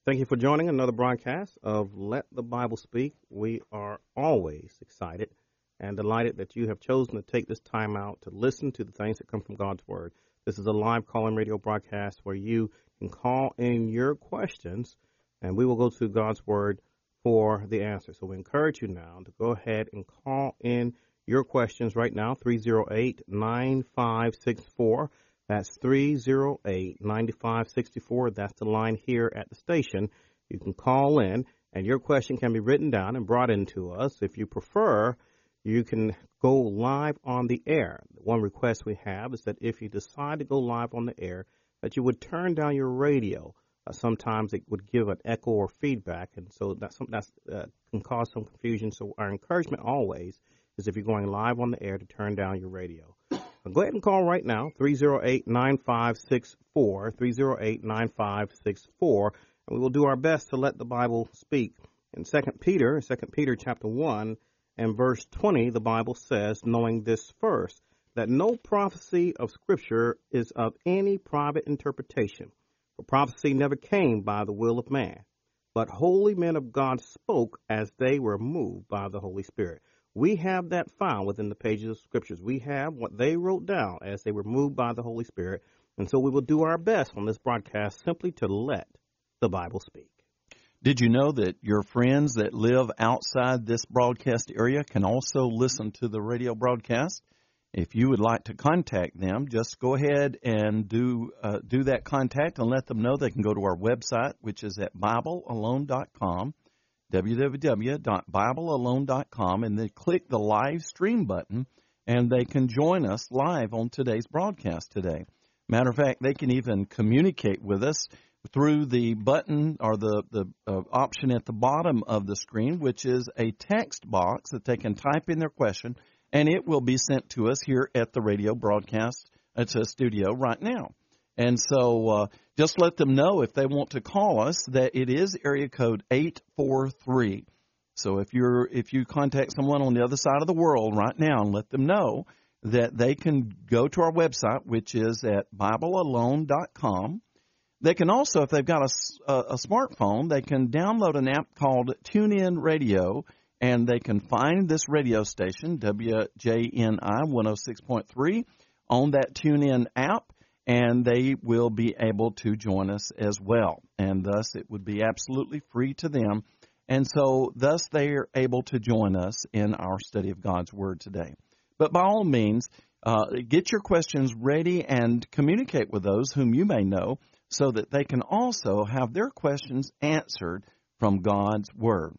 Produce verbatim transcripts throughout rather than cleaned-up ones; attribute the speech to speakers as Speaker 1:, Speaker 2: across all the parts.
Speaker 1: Thank you for joining another broadcast of Let the Bible Speak. We are always excited and delighted that you have chosen to take this time out to listen to the things that come from God's Word. This is a live call-in radio broadcast where you can call in your questions, and we will go to God's Word for the answer. So we encourage you now to go ahead and call in your questions right now, three oh eight, nine five six four. That's three oh eight, nine five six four. That's the line here at the station. You can call in, and your question can be written down and brought into us. If you prefer, you can go live on the air. One request we have is that if you decide to go live on the air, that you would turn down your radio. Uh, sometimes it would give an echo or feedback, and so that's something that uh, can cause some confusion. So our encouragement always is if you're going live on the air to turn down your radio. Go ahead and call right now, three oh eight, nine five six four, three oh eight, nine five six four, and we will do our best to let the Bible speak. In Second Peter, Second Peter chapter one and verse twenty, the Bible says, knowing this first, that no prophecy of Scripture is of any private interpretation, for prophecy never came by the will of man, but holy men of God spoke as they were moved by the Holy Spirit. We have that found within the pages of Scriptures. We have what they wrote down as they were moved by the Holy Spirit. And so we will do our best on this broadcast simply to let the Bible speak.
Speaker 2: Did you know that your friends that live outside this broadcast area can also listen to the radio broadcast? If you would like to contact them, just go ahead and do uh, do that contact and let them know they can go to our website, which is at bible alone dot com. w w w dot bible alone dot com, and then click the live stream button, and they can join us live on today's broadcast today. Matter of fact, they can even communicate with us through the button or the, the uh, option at the bottom of the screen, which is a text box that they can type in their question, and it will be sent to us here at the radio broadcast uh, to studio right now. And so uh, just let them know if they want to call us that it is area code eight four three. So if you're if you contact someone on the other side of the world right now and let them know that they can go to our website, which is at bible alone dot com. They can also, if they've got a, a, a smartphone, they can download an app called TuneIn Radio, and they can find this radio station, W J N I one oh six point three, on that TuneIn app. And they will be able to join us as well. And thus, it would be absolutely free to them. And so, thus, they are able to join us in our study of God's Word today. But by all means, uh, get your questions ready and communicate with those whom you may know so that they can also have their questions answered from God's Word.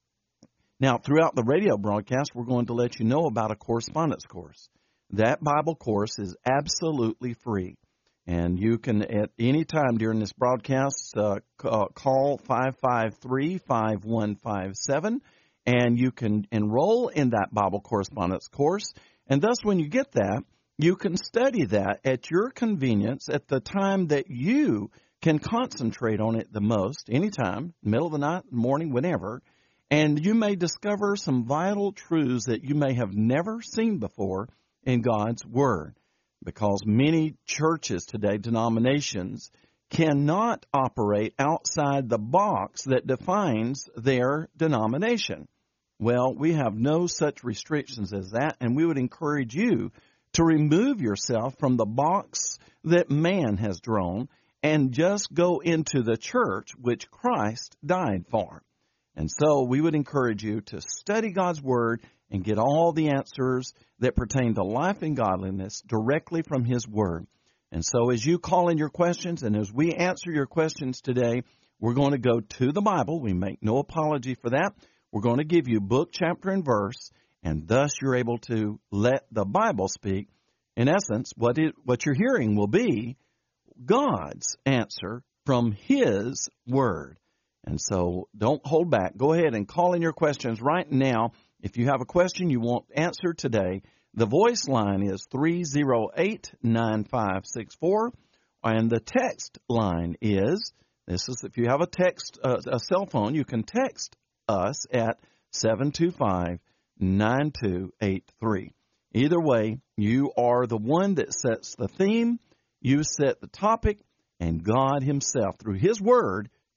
Speaker 2: Now, throughout the radio broadcast, we're going to let you know about a correspondence course. That Bible course is absolutely free. And you can, at any time during this broadcast, uh, call five five three, five one five seven, and you can enroll in that Bible correspondence course. And thus, when you get that, you can study that at your convenience at the time that you can concentrate on it the most, anytime, middle of the night, morning, whenever. And you may discover some vital truths that you may have never seen before in God's Word. Because many churches today, denominations, cannot operate outside the box that defines their denomination. Well, we have no such restrictions as that, and we would encourage you to remove yourself from the box that man has drawn and just go into the church which Christ died for. And so we would encourage you to study God's Word and get all the answers that pertain to life and godliness directly from His Word. And so as you call in your questions and as we answer your questions today, we're going to go to the Bible. We make no apology for that. We're going to give you book, chapter, and verse, and thus you're able to let the Bible speak. In essence, what it, what you're hearing will be God's answer from His Word. And so don't hold back. Go ahead and call in your questions right now. If you have a question you want answered today, the voice line is three oh eight, nine five six four, and the text line is, this is if you have a text, uh, a cell phone, you can text us at seven two five, nine two eight three. Either way, you are the one that sets the theme, you set the topic, and God Himself, through His Word,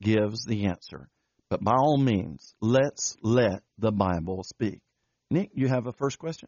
Speaker 2: gives the answer. But by all means, let's let the Bible speak. Nick, you have a first question?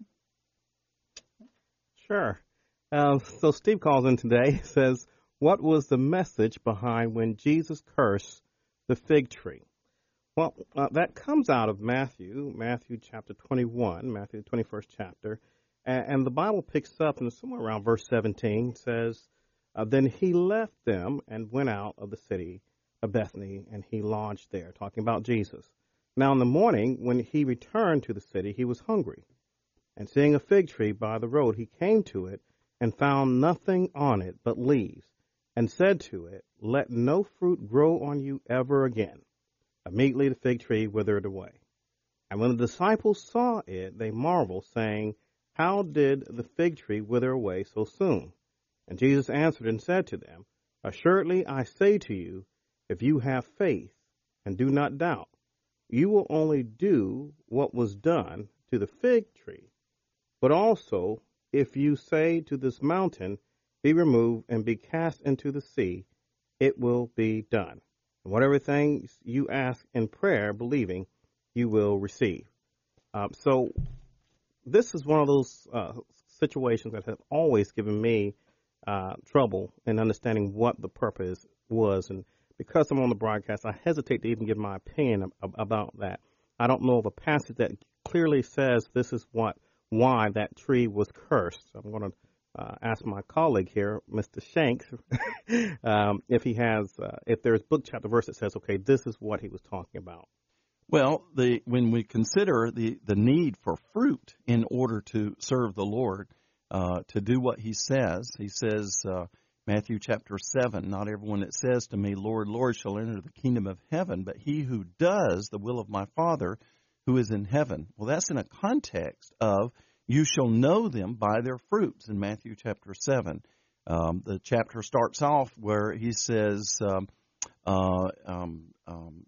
Speaker 1: Sure. Uh, so Steve calls in today, says, what was the message behind when Jesus cursed the fig tree? Well, uh, that comes out of Matthew, Matthew chapter twenty-one, Matthew the twenty-first chapter. And, and the Bible picks up, and somewhere around verse seventeen says, uh, then he left them and went out of the city of Bethany, and he lodged there, talking about Jesus. Now in the morning, when he returned to the city, he was hungry. And seeing a fig tree by the road, he came to it and found nothing on it but leaves, and said to it, let no fruit grow on you ever again. Immediately the fig tree withered away. And when the disciples saw it, they marveled, saying, how did the fig tree wither away so soon? And Jesus answered and said to them, assuredly I say to you, if you have faith and do not doubt, you will only do what was done to the fig tree. But also, if you say to this mountain, be removed and be cast into the sea, it will be done. And whatever things you ask in prayer, believing, you will receive. Um, so this is one of those uh, situations that have always given me uh, trouble in understanding what the purpose was. And because I'm on the broadcast, I hesitate to even give my opinion ab- about that. I don't know of a passage that clearly says this is what why that tree was cursed. So I'm going to uh, ask my colleague here, Mister Shanks, um, if he has, uh, if there's book chapter verse that says, okay, this is what he was talking about.
Speaker 2: Well, the when we consider the, the need for fruit in order to serve the Lord, uh, to do what he says, he says, uh, Matthew chapter seven, not everyone that says to me, Lord, Lord, shall enter the kingdom of heaven, but he who does the will of my Father who is in heaven. Well, that's in a context of you shall know them by their fruits in Matthew chapter seven. Um, the chapter starts off where he says, um, uh, um, um,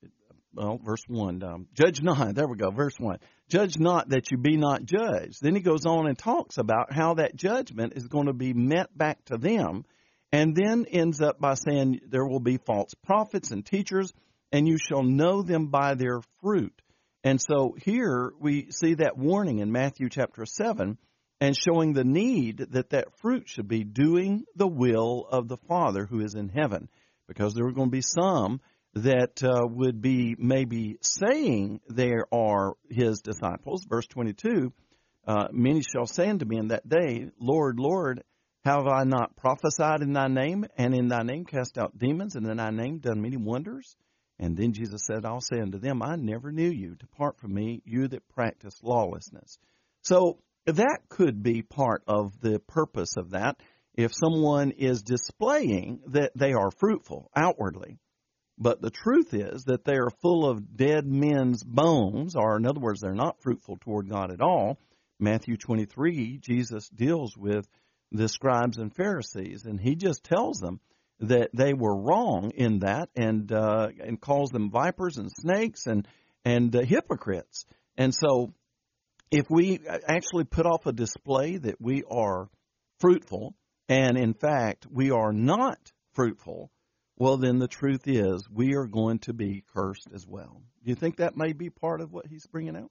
Speaker 2: well, verse one, um, judge not, there we go, verse one, judge not that you be not judged. Then he goes on and talks about how that judgment is going to be met back to them, and then ends up by saying there will be false prophets and teachers, and you shall know them by their fruit. And so here we see that warning in Matthew chapter seven, and showing the need that that fruit should be doing the will of the Father who is in heaven, because there were going to be some that uh, would be maybe saying they are his disciples. Verse twenty-two, uh, many shall say unto me in that day, Lord, Lord, have I not prophesied in thy name, and in thy name cast out demons, and in thy name done many wonders? And then Jesus said, I'll say unto them, I never knew you. Depart from me, you that practice lawlessness. So that could be part of the purpose of that, if someone is displaying that they are fruitful outwardly. But the truth is that they are full of dead men's bones, or in other words, they're not fruitful toward God at all. Matthew twenty-three, Jesus deals with the scribes and Pharisees, and he just tells them that they were wrong in that, and uh, and calls them vipers and snakes and and uh, hypocrites. And so, if we actually put off a display that we are fruitful, and in fact we are not fruitful, well, then the truth is we are going to be cursed as well. Do you think that may be part of what he's bringing out?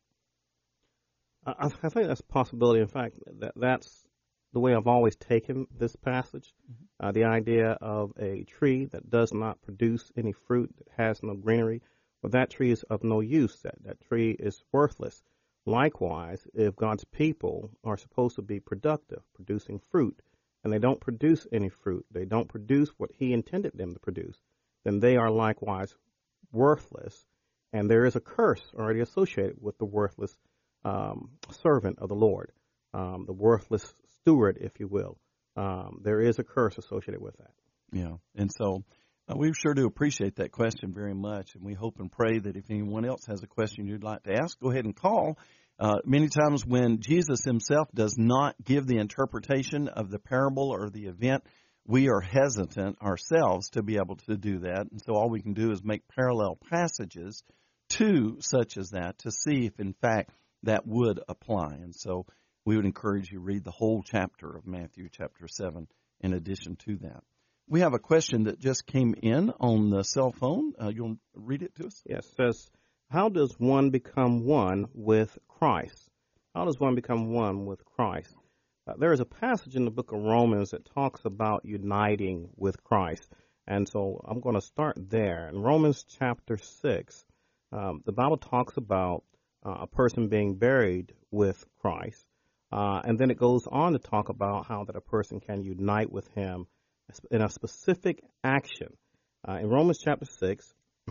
Speaker 1: I, I think that's a possibility. In fact, that that's the way I've always taken this passage. Mm-hmm. Uh, the idea of a tree that does not produce any fruit, that has no greenery, well, that tree is of no use. That, that tree is worthless. Likewise, if God's people are supposed to be productive, producing fruit, and they don't produce any fruit, they don't produce what he intended them to produce, then they are likewise worthless, and there is a curse already associated with the worthless um, servant of the Lord, um, the worthless steward, if you will. Um, there is a curse associated with that.
Speaker 2: Yeah, and so uh, we sure do appreciate that question very much, and we hope and pray that if anyone else has a question you'd like to ask, go ahead and call. Uh, many times when Jesus himself does not give the interpretation of the parable or the event, we are hesitant ourselves to be able to do that. And so all we can do is make parallel passages to such as that to see if, in fact, that would apply. And so we would encourage you to read the whole chapter of Matthew chapter seven in addition to that. We have a question that just came in on the cell phone. Uh, you'll read it to us?
Speaker 1: Yes, it says, how does one become one with Christ? How does one become one with Christ? Uh, there is a passage in the book of Romans that talks about uniting with Christ. And so I'm going to start there. In Romans chapter six, um, the Bible talks about uh, a person being buried with Christ. Uh, and then it goes on to talk about how that a person can unite with him in a specific action. Uh, in Romans chapter six,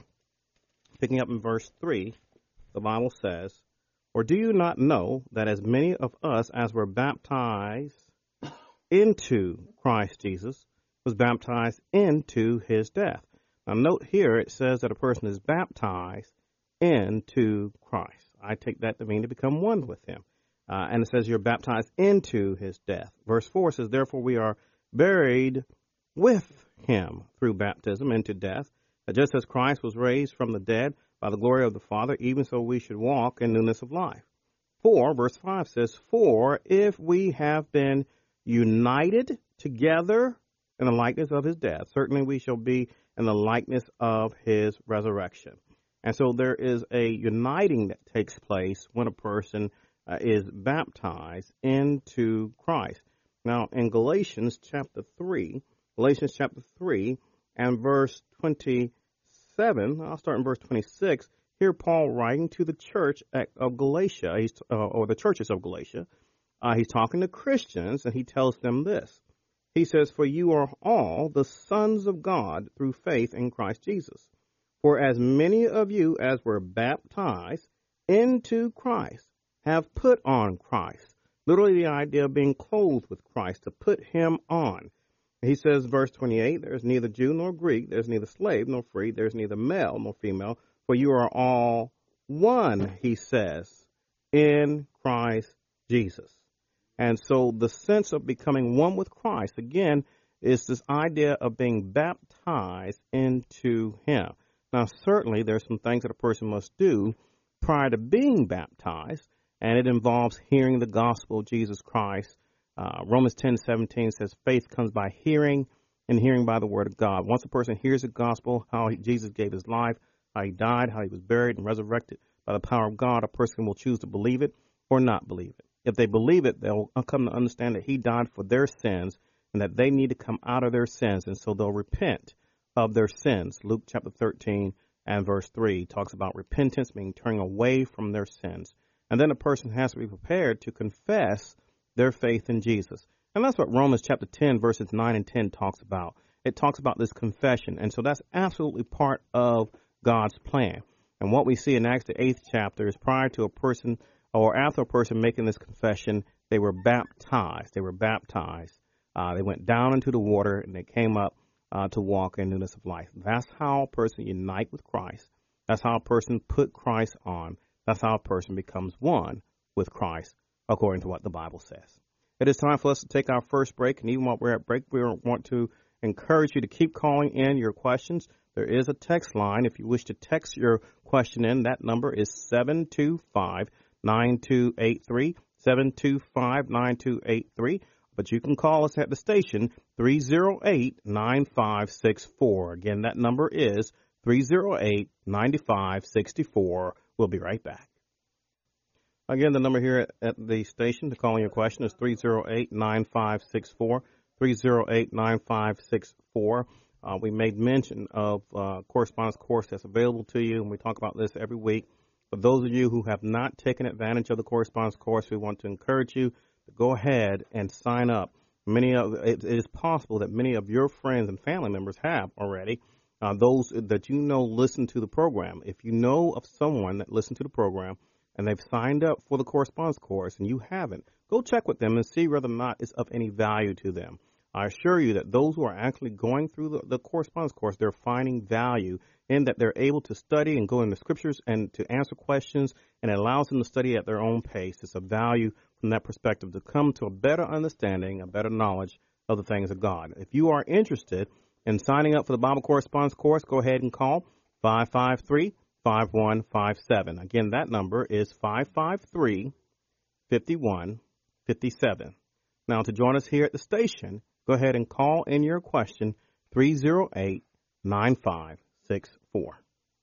Speaker 1: picking up in verse three, the Bible says, or do you not know that as many of us as were baptized into Christ Jesus was baptized into his death? Now note here it says that a person is baptized into Christ. I take that to mean to become one with him. Uh, and it says you're baptized into his death. Verse four says, therefore we are buried with him through baptism into death, that just as Christ was raised from the dead by the glory of the Father, even so we should walk in newness of life. For, verse five says, for if we have been united together in the likeness of his death, certainly we shall be in the likeness of his resurrection. And so there is a uniting that takes place when a person uh, is baptized into Christ. Now, in Galatians chapter three, Galatians chapter three and verse twenty-seven, I'll start in verse twenty-six. Here Paul writing to the church of Galatia, he's, uh, or the churches of Galatia, uh, he's talking to Christians, and he tells them this. He says, for you are all the sons of God through faith in Christ Jesus. For as many of you as were baptized into Christ have put on Christ. Literally the idea of being clothed with Christ, to put him on. He says, verse twenty-eight, there's neither Jew nor Greek, there's neither slave nor free, there's neither male nor female, for you are all one, he says, in Christ Jesus. And so the sense of becoming one with Christ, again, is this idea of being baptized into him. Now, certainly there's some things that a person must do prior to being baptized, and it involves hearing the gospel of Jesus Christ. Uh, Romans ten seventeen says faith comes by hearing, and hearing by the word of God. Once a person hears the gospel, how he, Jesus gave his life, how he died, how he was buried and resurrected by the power of God, a person will choose to believe it or not believe it. If they believe it, they'll come to understand that he died for their sins and that they need to come out of their sins, and so they'll repent of their sins. Luke chapter thirteen and verse three talks about repentance, meaning turning away from their sins. And then a person has to be prepared to confess their faith in Jesus. And that's what Romans chapter ten, verses nine and ten talks about. It talks about this confession. And so that's absolutely part of God's plan. And what we see in Acts the eighth chapter is prior to a person or after a person making this confession, they were baptized. They were baptized. Uh, they went down into the water and they came up uh, to walk in newness of life. That's how a person unites with Christ. That's how a person put Christ on. That's how a person becomes one with Christ, according to what the Bible says. It is time for us to take our first break, and even while we're at break, we want to encourage you to keep calling in your questions. There is a text line. If you wish to text your question in, that number is seven two five, nine two eight three, seven two five, nine two eight three. But you can call us at the station, three oh eight, nine five six four. Again, that number is three oh eight, nine five six four. We'll be right back. Again, the number here at, at the station to call in your question is three oh eight, nine five six four, three oh eight, nine five six four. Uh, we made mention of uh, correspondence course that's available to you, and we talk about this every week. For those of you who have not taken advantage of the correspondence course, we want to encourage you to go ahead and sign up. Many of it, it is possible that many of your friends and family members have already. Uh, those that you know listen to the program. If you know of someone that listened to the program and they've signed up for the correspondence course and you haven't, go check with them and see whether or not it's of any value to them. I assure you that those who are actually going through the, the correspondence course, they're finding value in that they're able to study and go in the scriptures and to answer questions, and it allows them to study at their own pace. It's a value from that perspective to come to a better understanding, a better knowledge of the things of God. If you are interested in signing up for the Bible Correspondence Course, go ahead and call five five three, five one five seven. Again, that number is five five three, five one five seven. Now, to join us here at the station, go ahead and call in your question, three oh eight, nine five six four.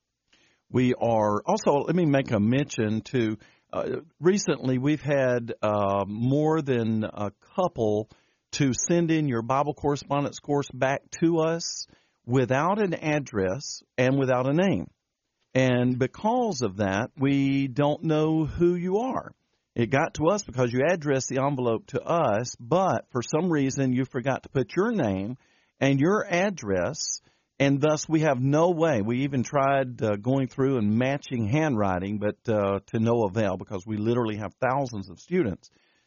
Speaker 2: We are also, let me make a mention to, uh, recently we've had uh, more than a couple to send in your Bible correspondence course back to us without an address and without a name. And because of that, we don't know who you are. It got to us because you addressed the envelope to us, but for some reason you forgot to put your name and your address, and thus we have no way. We even tried uh, going through and matching handwriting, but uh, to no avail because we literally have thousands of students.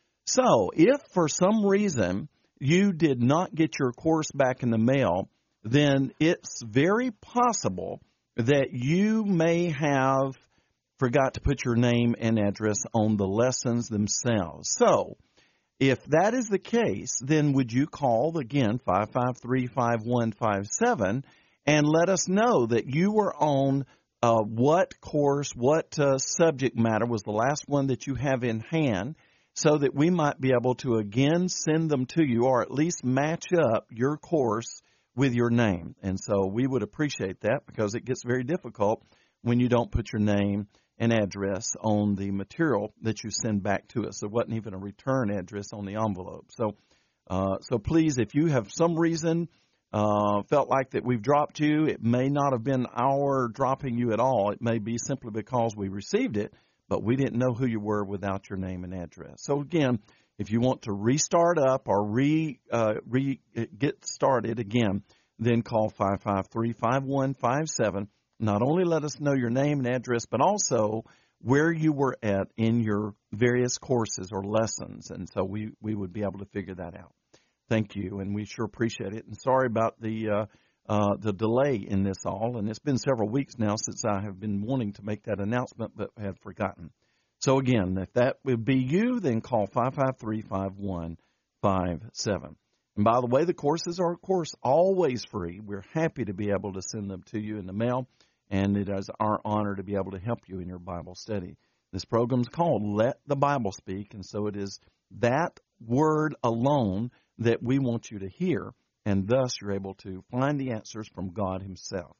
Speaker 2: So if for some reason you did not get your course back in the mail, then it's very possible that you may have forgot to put your name and address on the lessons themselves. So if that is the case, then would you call, again, five five three, five one five seven, and let us know that you were on uh, what course, what uh, subject matter was the last one that you have in hand, so that we might be able to, again, send them to you or at least match up your course with your name. And so we would appreciate that because it gets very difficult when you don't put your name and address on the material that you send back to us. There wasn't even a return address on the envelope. So uh, so please, if you have some reason uh, felt like that we've dropped you, it may not have been our dropping you at all. It may be simply because we received it, but we didn't know who you were without your name and address. So again, if you want to restart up or re, uh, re get started again, then call five five three, five one five seven. Not only let us know your name and address, but also where you were at in your various courses or lessons. And so we, we would be able to figure that out. Thank you, and we sure appreciate it. And sorry about the uh, uh, the delay in this all. And it's been several weeks now since I have been wanting to make that announcement, but had forgotten. So again, if that would be you, then call five five three, five one five seven. And by the way, the courses are, of course, always free. We're happy to be able to send them to you in the mail, and it is our honor to be able to help you in your Bible study. This program is called Let the Bible Speak, and so it is that word alone that we want you to hear, and thus you're able to find the answers from God himself.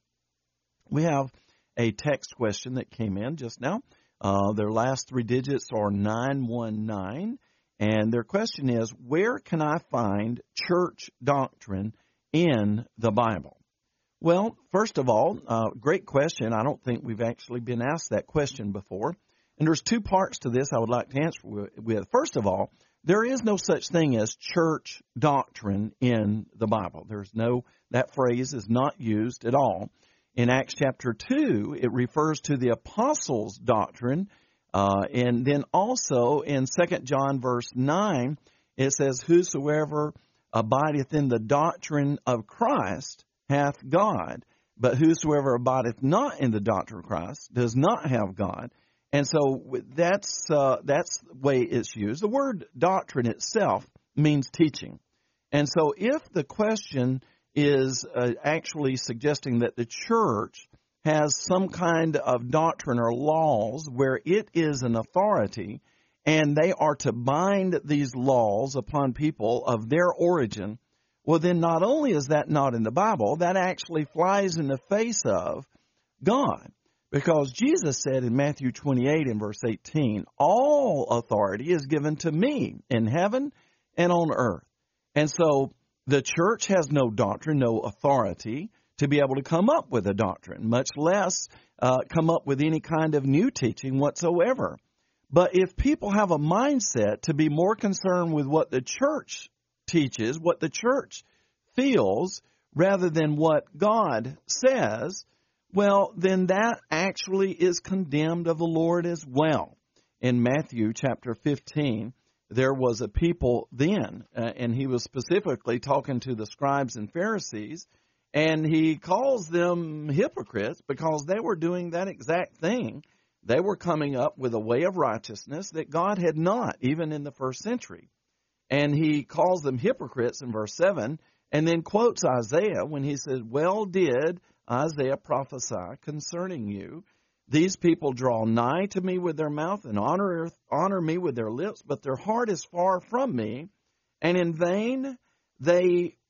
Speaker 2: We have a text question that came in just now. Uh, their last three digits are nine one nine, and their question is, where can I find church doctrine in the Bible? Well, first of all, uh, great question. I don't think we've actually been asked that question before. And there's two parts to this I would like to answer with. First of all, there is no such thing as church doctrine in the Bible. There's no, that phrase is not used at all. In Acts chapter two, it refers to the apostles' doctrine. Uh, and then also in Second John verse nine, it says, whosoever abideth in the doctrine of Christ hath God, but whosoever abideth not in the doctrine of Christ does not have God. And so that's uh, that's the way it's used. The word doctrine itself means teaching. And so if the question is uh, actually suggesting that the church has some kind of doctrine or laws where it is an authority and they are to bind these laws upon people of their origin, well, then not only is that not in the Bible, that actually flies in the face of God. Because Jesus said in Matthew twenty-eight and verse eighteen, all authority is given to me in heaven and on earth. And so the church has no doctrine, no authority to be able to come up with a doctrine, much less uh, come up with any kind of new teaching whatsoever. But if people have a mindset to be more concerned with what the church teaches, what the church feels, rather than what God says, well, then that actually is condemned of the Lord as well. In Matthew chapter fifteen, there was a people then, uh, and he was specifically talking to the scribes and Pharisees, and he calls them hypocrites because they were doing that exact thing. They were coming up with a way of righteousness that God had not, even in the first century. And he calls them hypocrites in verse seven, and then quotes Isaiah when he says, well did Isaiah prophesy concerning you. These people draw nigh to me with their mouth and honor, honor me with their lips, but their heart is far from me. And in vain they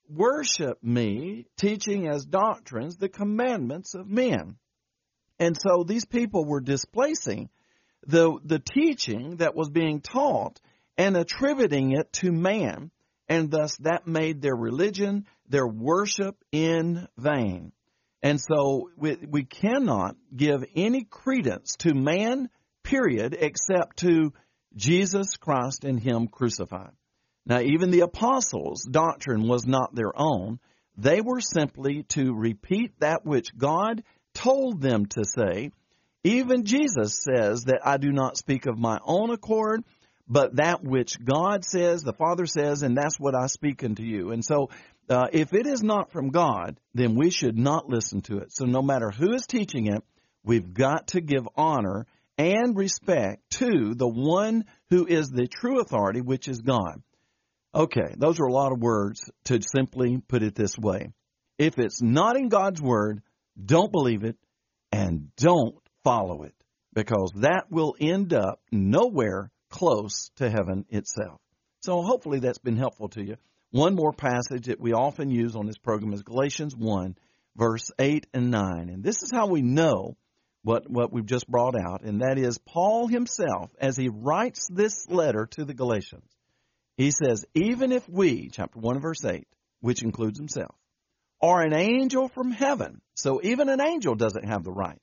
Speaker 2: worship me, teaching as doctrines the commandments of men. And so these people were displacing the the teaching that was being taught and attributing it to man, and thus that made their religion, their worship, in vain. And so we, we cannot give any credence to man, period, except to Jesus Christ and Him crucified. Now, even the apostles' doctrine was not their own. They were simply to repeat that which God told them to say. Even Jesus says that I do not speak of my own accord, but that which God says, the Father says, and that's what I speak unto you. And so uh, if it is not from God, then we should not listen to it. So no matter who is teaching it, we've got to give honor and respect to the one who is the true authority, which is God. Okay, those are a lot of words to simply put it this way. If it's not in God's Word, don't believe it and don't follow it, because that will end up nowhere close to heaven itself. So hopefully that's been helpful to you. One more passage that we often use on this program is Galatians one, verse eight and nine. And this is how we know what, what we've just brought out, and that is Paul himself, as he writes this letter to the Galatians, he says, even if we, chapter one, verse eight, which includes himself, are an angel from heaven, so even an angel doesn't have the right.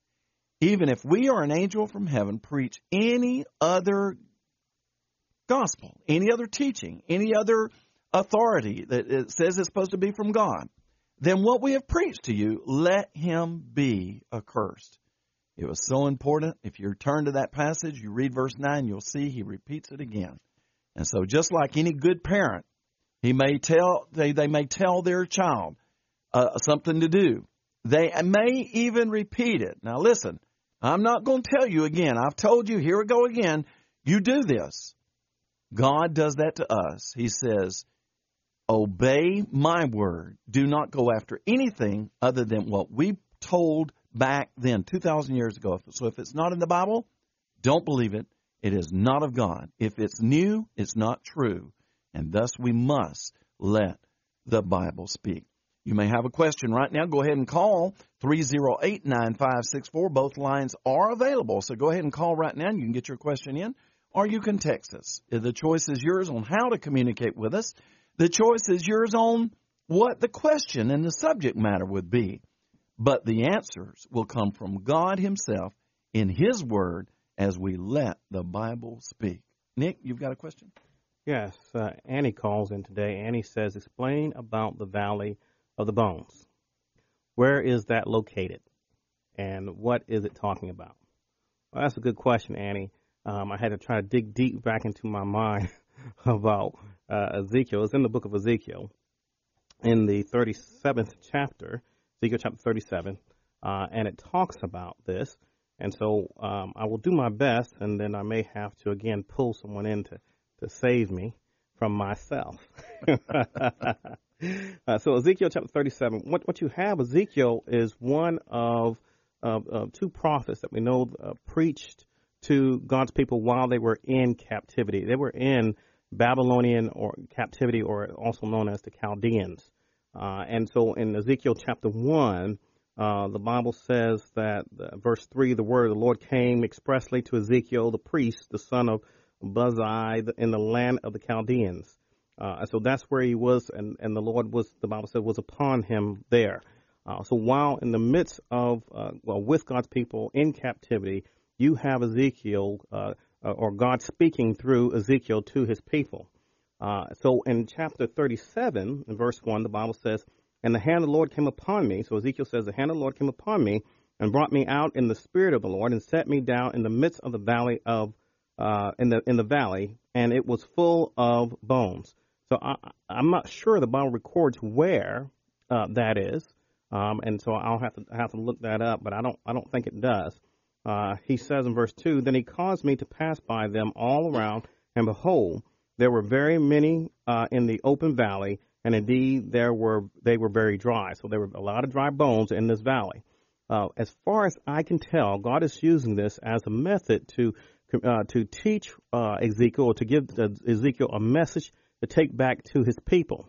Speaker 2: Even if we are an angel from heaven, preach any other gospel, any other teaching, any other authority that it says it's supposed to be from God, then what we have preached to you, let him be accursed. It was so important. If you turn to that passage, you read verse nine, you'll see he repeats it again. And so just like any good parent, he may tell they, they may tell their child uh, something to do. They may even repeat it. Now listen, I'm not going to tell you again. I've told you, here we go again. You do this. God does that to us. He says, obey my word. Do not go after anything other than what we told back then, two thousand years ago. So if it's not in the Bible, don't believe it. It is not of God. If it's new, it's not true. And thus we must let the Bible speak. You may have a question right now. Go ahead and call three oh eight, nine five six four. Both lines are available. So go ahead and call right now and you can get your question in, or you can text us. The choice is yours on how to communicate with us. The choice is yours on what the question and the subject matter would be. But the answers will come from God himself in his word as we let the Bible speak. Nick, you've got a question?
Speaker 1: Yes. Uh, Annie calls in today. Annie says, explain about the Valley of the Bones. Where is that located? And what is it talking about? Well, that's a good question, Annie. Um, I had to try to dig deep back into my mind about uh, Ezekiel. It's in the book of Ezekiel in the thirty-seventh chapter, Ezekiel chapter thirty-seven, uh, and it talks about this. And so um, I will do my best, and then I may have to, again, pull someone in to, to save me from myself. uh, so Ezekiel chapter thirty-seven, what, what you have, Ezekiel is one of uh, uh, two prophets that we know uh, preached to God's people while they were in captivity. They were in Babylonian or captivity, or also known as the Chaldeans. Uh, and so in Ezekiel chapter one, Uh, the Bible says that, uh, verse three, the word of the Lord came expressly to Ezekiel, the priest, the son of Buzi, in the land of the Chaldeans. Uh, so that's where he was, and, and the Lord was, the Bible said, was upon him there. Uh, so while in the midst of, uh, well, with God's people in captivity, you have Ezekiel, uh, or God speaking through Ezekiel to his people. Uh, so in chapter thirty-seven, in verse one, the Bible says, and the hand of the Lord came upon me. So Ezekiel says, the hand of the Lord came upon me and brought me out in the spirit of the Lord and set me down in the midst of the valley of, uh, in the, in the valley, and it was full of bones. So I, I'm not sure the Bible records where, uh, that is. Um, and so I'll have to, have to look that up, but I don't, I don't think it does. Uh, he says in verse two, then he caused me to pass by them all around, and behold, there were very many, uh, in the open valley, and indeed, there were they were very dry. So there were a lot of dry bones in this valley. Uh, as far as I can tell, God is using this as a method to uh, to teach uh, Ezekiel, or to give Ezekiel a message to take back to his people.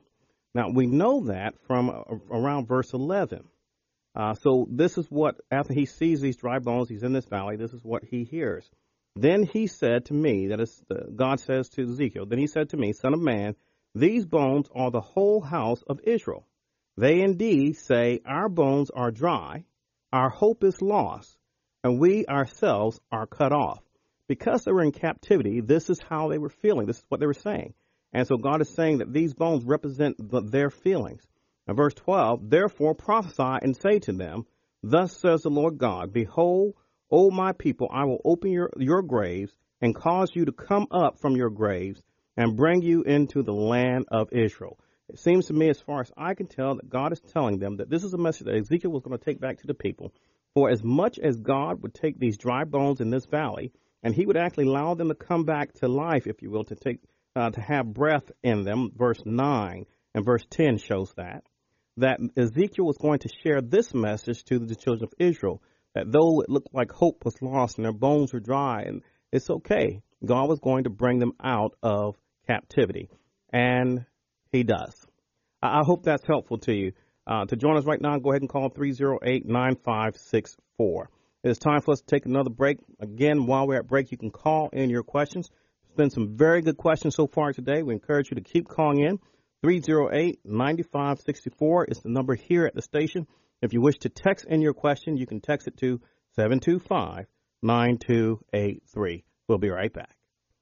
Speaker 1: Now, we know that from uh, around verse eleven. Uh, so this is what, after he sees these dry bones, he's in this valley, this is what he hears. Then he said to me, that is, uh, God says to Ezekiel, then he said to me, Son of man, these bones are the whole house of Israel. They indeed say, our bones are dry, our hope is lost, and we ourselves are cut off. Because they were in captivity, this is how they were feeling. This is what they were saying. And so God is saying that these bones represent the, their feelings. Now, verse twelve, therefore prophesy and say to them, thus says the Lord God, behold, O my people, I will open your, your graves and cause you to come up from your graves and bring you into the land of Israel. It seems to me, as far as I can tell, that God is telling them that this is a message that Ezekiel was going to take back to the people. For as much as God would take these dry bones in this valley, and he would actually allow them to come back to life, if you will, to take uh, to have breath in them, verse nine and verse ten shows that, that Ezekiel was going to share this message to the children of Israel, that though it looked like hope was lost and their bones were dry, and it's okay, God was going to bring them out of captivity. And he does. I hope that's helpful to you. Uh, to join us right now, go ahead and call three oh eight, nine five six four. It's time for us to take another break. Again, while we're at break, you can call in your questions. There's been some very good questions so far today. We encourage you to keep calling in. three oh eight, nine five six four is the number here at the station. If you wish to text in your question, you can text it to seven two five, nine two eight three. We'll be right back.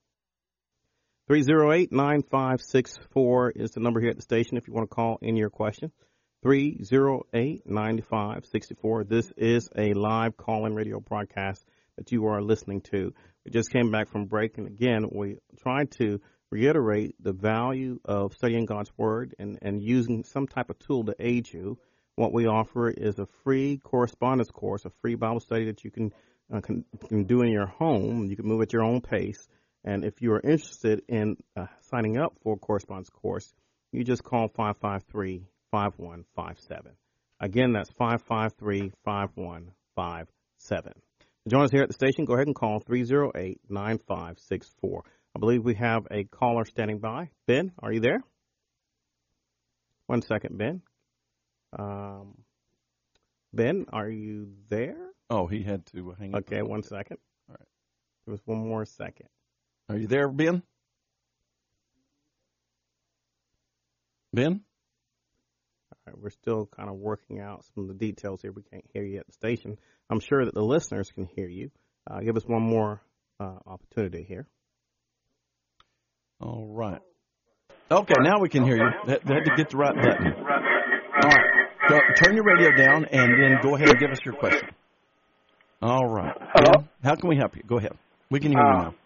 Speaker 1: three oh eight, nine five six four is the number here at the station if you want to call in your question. three oh eight, nine five six four. This is a live call-in radio broadcast that you are listening to. We just came back from break, and again, we tried to reiterate the value of studying God's Word and, and using some type of tool to aid you. What we offer is a free correspondence course, a free Bible study that you can, uh, can, can do in your home. You can move at your own pace. And if you are interested in uh, signing up for a correspondence course, you just call five five three, five one five seven. Again, that's five five three, five one five seven. To join us here at the station, go ahead and call three oh eight, nine five six four. I believe we have a caller standing by. Ben, are you there? One second, Ben. Um, Ben, are you there?
Speaker 2: Oh, he had to hang up.
Speaker 1: Okay, one second.
Speaker 2: All right.
Speaker 1: Give us one more second.
Speaker 2: Are you there, Ben? Ben?
Speaker 1: All right, we're still kind of working out some of the details here. We can't hear you at the station. I'm sure that the listeners can hear you. Uh, give us one more uh, opportunity here.
Speaker 2: All right. Okay, now we can hear you. Had to get the right button. All right. Go, turn your radio down and then go ahead and give us your question. All right.
Speaker 3: Hello?
Speaker 2: Ben, how can we help you? Go ahead. We can hear
Speaker 3: uh,
Speaker 2: you now.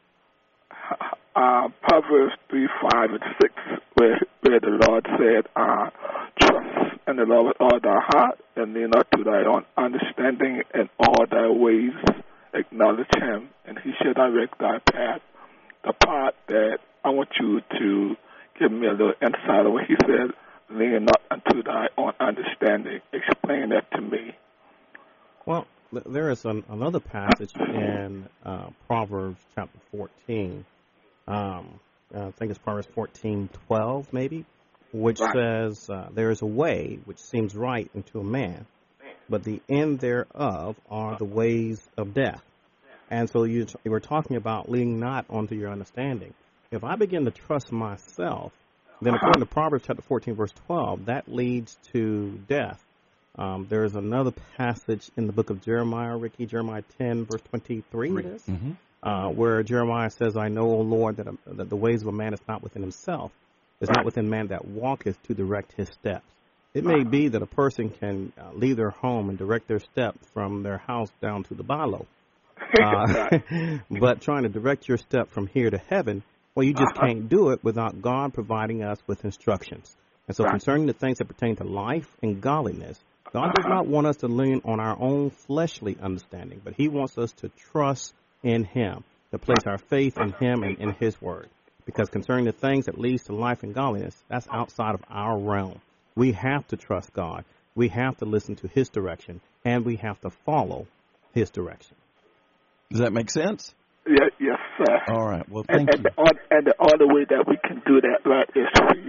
Speaker 3: Uh, Proverbs three, five, and six, where, where the Lord said, uh, trust in the Lord with all thy heart, and lean not to thy own understanding, and all thy ways acknowledge him, and he shall direct thy path. The part that I want you to give me a little insight of what he said, lean not unto thy own understanding. Explain that to me.
Speaker 1: Well, there is an, another passage in uh, Proverbs chapter fourteen. Um, I think it's Proverbs fourteen twelve, maybe, which right. says, uh, there is a way which seems right unto a man, but the end thereof are the ways of death. And so you, you were talking about leaning not onto your understanding. If I begin to trust myself, then according to Proverbs chapter fourteen, verse twelve, that leads to death. Um, there is another passage in the book of Jeremiah, Ricky, Jeremiah ten, verse twenty-three, it is, mm-hmm. uh, where Jeremiah says, I know, O Lord, that, a, that the ways of a man is not within himself. It's right. not within man that walketh to direct his steps. It may be that a person can uh, leave their home and direct their steps from their house down to the bylaw. Uh, but trying to direct your step from here to heaven, well, you just uh-huh. can't do it without God providing us with instructions. And so right. concerning the things that pertain to life and godliness, God uh-huh. does not want us to lean on our own fleshly understanding, but he wants us to trust in him, to place our faith in him and in his word. Because concerning the things that leads to life and godliness, that's outside of our realm. We have to trust God. We have to listen to his direction, and we have to follow his direction.
Speaker 2: Does that make sense?
Speaker 3: Yeah, yes, sir.
Speaker 2: All right. Well, thank
Speaker 3: and,
Speaker 2: you.
Speaker 3: And the, and the only way that we can do that, right, is we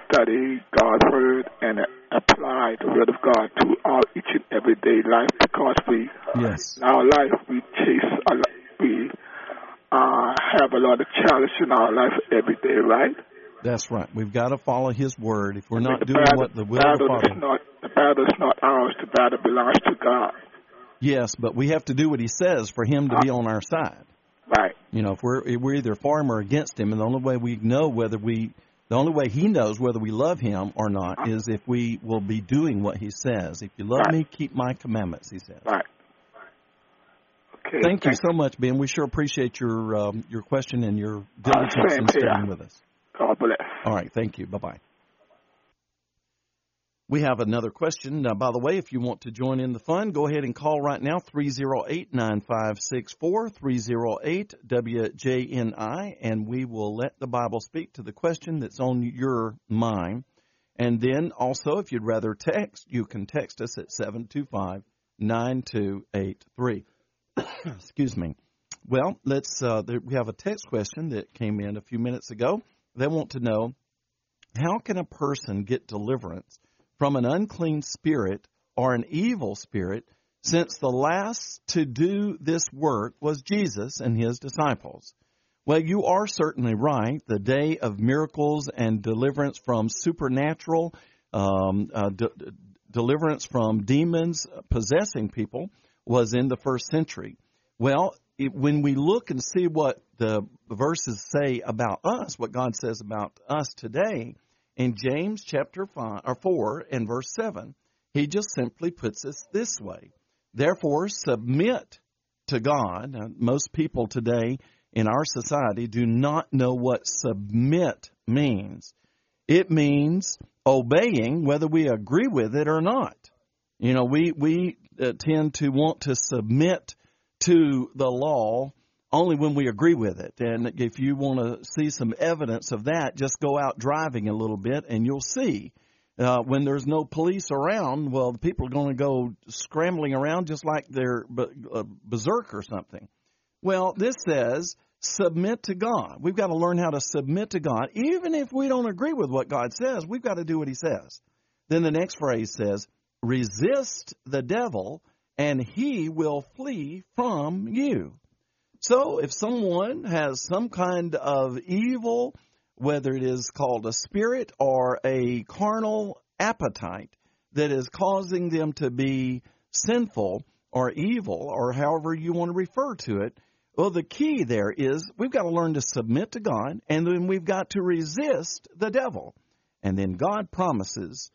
Speaker 3: study God's Word and apply the Word of God to our each and everyday life, because we,
Speaker 2: yes.
Speaker 3: in our life, we chase, a lot, we uh, have a lot of challenge in our life every day, right?
Speaker 2: That's right. We've got to follow His Word. If we're not doing
Speaker 3: battle,
Speaker 2: what the will of the Father...
Speaker 3: Not, the battle is not ours. The battle belongs to God.
Speaker 2: Yes, but we have to do what He says for Him to be on our side.
Speaker 3: Right.
Speaker 2: You know, if we're we're either for Him or against Him, and the only way we know whether we, the only way He knows whether we love Him or not is if we will be doing what He says. If you love
Speaker 3: right.
Speaker 2: me, keep my commandments, He says.
Speaker 3: Right. Okay.
Speaker 2: Thank you so much, Ben. We sure appreciate your um, your question and your diligence
Speaker 3: uh,
Speaker 2: in studying with us.
Speaker 3: God bless.
Speaker 2: All right. Thank you. Bye-bye. We have another question. Now, by the way, if you want to join in the fun, go ahead and call right now, three oh eight, nine five six four, three oh eight W J N I, and we will let the Bible speak to the question that's on your mind. And then also, if you'd rather text, you can text us at seven two five, nine two eight three. Excuse me. Well, let's. Uh, there, we have a text question that came in a few minutes ago. They want to know, how can a person get deliverance from an unclean spirit or an evil spirit, since the last to do this work was Jesus and His disciples? Well, you are certainly right. The day of miracles and deliverance from supernatural, um, uh, de- deliverance from demons possessing people was in the first century. Well, it, when we look and see what the verses say about us, what God says about us today, in James chapter five, or four and verse seven, he just simply puts it this way. Therefore, submit to God. Now, most people today in our society do not know what submit means. It means obeying whether we agree with it or not. You know, we, we uh, tend to want to submit to the law only when we agree with it. And if you want to see some evidence of that, just go out driving a little bit and you'll see. Uh, when there's no police around, well, the people are going to go scrambling around just like they're uh, berserk or something. Well, this says submit to God. We've got to learn how to submit to God. Even if we don't agree with what God says, we've got to do what He says. Then the next phrase says, resist the devil and he will flee from you. So if someone has some kind of evil, whether it is called a spirit or a carnal appetite that is causing them to be sinful or evil or however you want to refer to it, well, the key there is we've got to learn to submit to God, and then we've got to resist the devil. And then God promises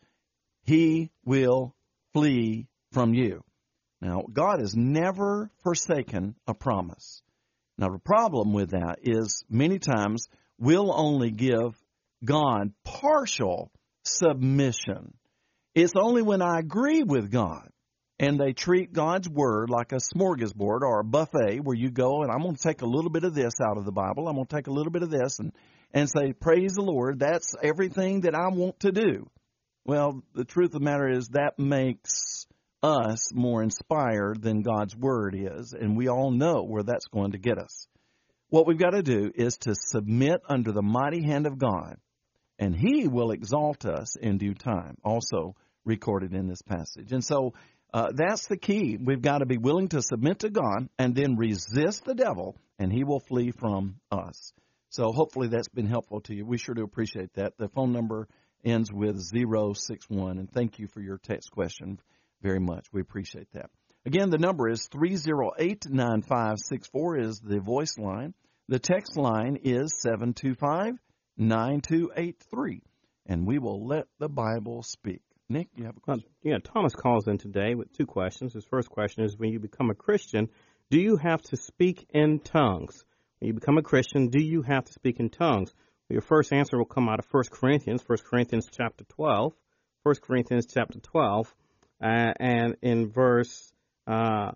Speaker 2: He will flee from you. Now, God has never forsaken a promise. Now, the problem with that is many times we'll only give God partial submission. It's only when I agree with God and they treat God's word like a smorgasbord or a buffet where you go and I'm going to take a little bit of this out of the Bible. I'm going to take a little bit of this and, and say, praise the Lord, that's everything that I want to do. Well, the truth of the matter is that makes us more inspired than God's word is, and we all know where that's going to get us. What we've got to do is to submit under the mighty hand of God, and He will exalt us in due time, also recorded in this passage. And so uh, that's the key. We've got to be willing to submit to God and then resist the devil, and he will flee from us. So hopefully that's been helpful to you. We sure do appreciate that. The phone number ends with zero six one, and thank you for your text question very much. We appreciate that. Again, the number is three oh eight, nine five six four is the voice line. The text line is seven two five, nine two eight three, and we will let the Bible speak. Nick, you have a question?
Speaker 1: Uh, yeah, Thomas calls in today with two questions. His first question is, when you become a Christian, do you have to speak in tongues? When you become a Christian, do you have to speak in tongues? Well, your first answer will come out of First Corinthians, First Corinthians chapter twelve, First Corinthians chapter twelve, uh, and in verse uh,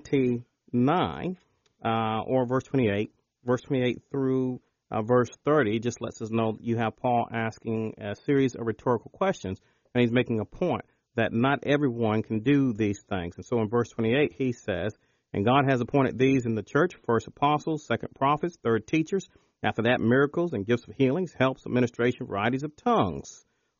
Speaker 1: twenty-nine, uh, or verse twenty-eight, verse twenty-eight through uh, verse thirty just lets us know that you have Paul asking a series of rhetorical questions, and he's making a point that not everyone can do these things. And so in verse twenty-eight, he says, and God has appointed these in the church, first apostles, second prophets, third teachers, after that miracles and gifts of healings, helps, administration, varieties of tongues.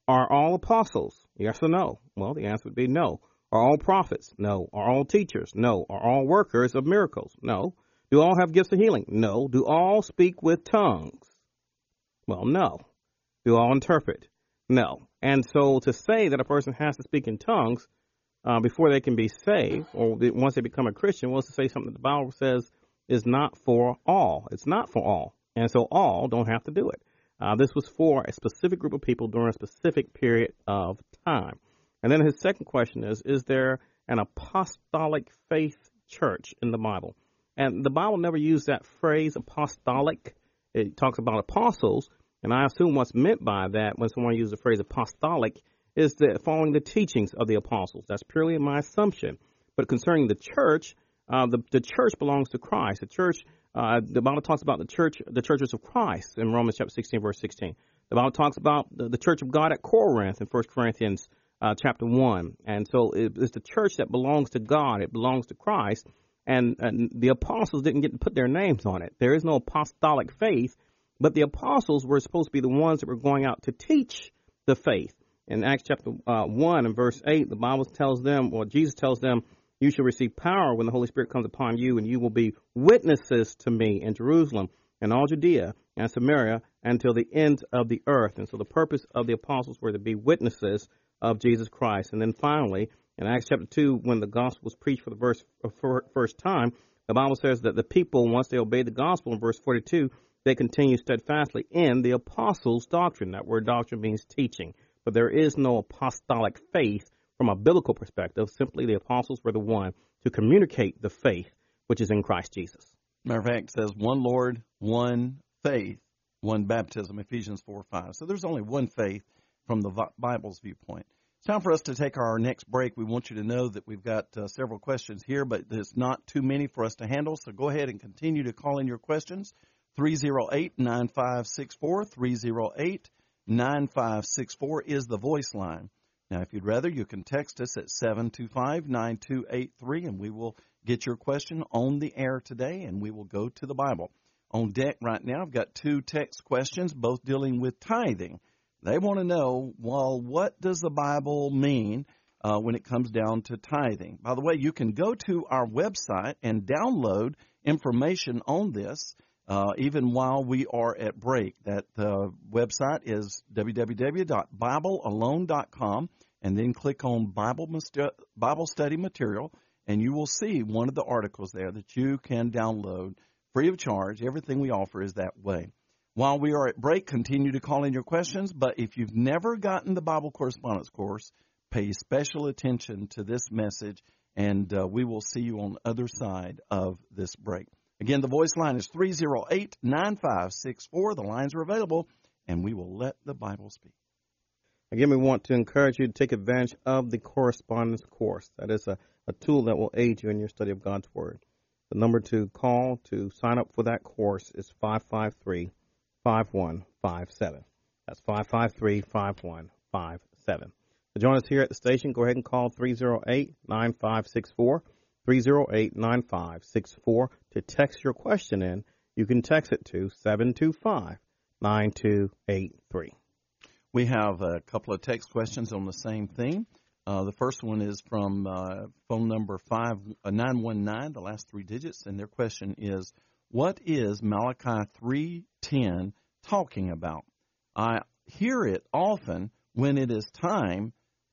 Speaker 1: Are all apostles? Yes or no? Well, the answer would be no. Are all prophets? No. Are all teachers? No. Are all workers of miracles? No. Do all have gifts of healing? No. Do all speak with tongues? Well, no. Do all interpret? No. And so to say that a person has to speak in tongues uh, before they can be saved, or once they become a Christian, was to say something that the Bible says is not for all. It's not for all. And so all don't have to do it. Uh, this was for a specific group of people during a specific period of time. And then his second question is, is there an apostolic faith church in the Bible? And the Bible never used that phrase, apostolic. It talks about apostles, and I assume what's meant by that when someone uses the phrase apostolic is that following the teachings of the apostles. That's purely my assumption. But concerning the church, uh, the, the church belongs to Christ. The church, uh, the Bible talks about the church, the churches of Christ in Romans chapter sixteen, verse sixteen. The Bible talks about the, the church of God at Corinth in First Corinthians uh, chapter one. And so it, it's the church that belongs to God. It belongs to Christ. And, and the apostles didn't get to put their names on it. There is no apostolic faith, but the apostles were supposed to be the ones that were going out to teach the faith. In Acts chapter uh, one and verse eight, the Bible tells them, or Jesus tells them, you shall receive power when the Holy Spirit comes upon you, and you will be witnesses to me in Jerusalem and all Judea and Samaria until the end of the earth. And so the purpose of the apostles were to be witnesses of Jesus Christ. And then finally, in Acts chapter two, when the gospel was preached for the first, for first time, the Bible says that the people, once they obeyed the gospel, in verse forty-two, they continued steadfastly in the apostles' doctrine. That word doctrine means teaching. But there is no apostolic faith from a biblical perspective. Simply the apostles were the one to communicate the faith which is in Christ Jesus.
Speaker 2: Matter of fact, it says one Lord, one faith, one baptism, Ephesians four five. So there's only one faith from the Bible's viewpoint. It's time for us to take our next break. We want you to know that we've got uh, several questions here, but there's not too many for us to handle. So go ahead and continue to call in your questions. three oh eight, nine five six four, three oh eight, nine five six four is the voice line. Now, if you'd rather, you can text us at seven two five, nine two eight three, and we will get your question on the air today, and we will go to the Bible. On deck right now, I've got two text questions, both dealing with tithing. They want to know, well, what does the Bible mean uh, when it comes down to tithing? By the way, you can go to our website and download information on this uh, even while we are at break. That uh, website is w w w dot bible alone dot com, and then click on Bible, Bible Study Material, and you will see one of the articles there that you can download free of charge. Everything we offer is that way. While we are at break, continue to call in your questions, but if you've never gotten the Bible Correspondence Course, pay special attention to this message, and uh, we will see you on the other side of this break. Again, the voice line is three oh eight, nine five six four. The lines are available, and we will let the Bible speak.
Speaker 1: Again, we want to encourage you to take advantage of the Correspondence Course. That is a, a tool that will aid you in your study of God's Word. The number to call to sign up for that course is five five three, five one five seven. That's five five three, five one five seven. To join us here at the station, go ahead and call three oh eight, nine five six four, three oh eight, nine five six four. To text your question in, you can text it to seven two five, nine two eight three.
Speaker 2: We have a couple of text questions on the same theme. Uh, the first one is from uh, phone number five, uh, nine one nine, the last three digits, and their question is, what is Malachi three ten talking about? I hear it often when it is time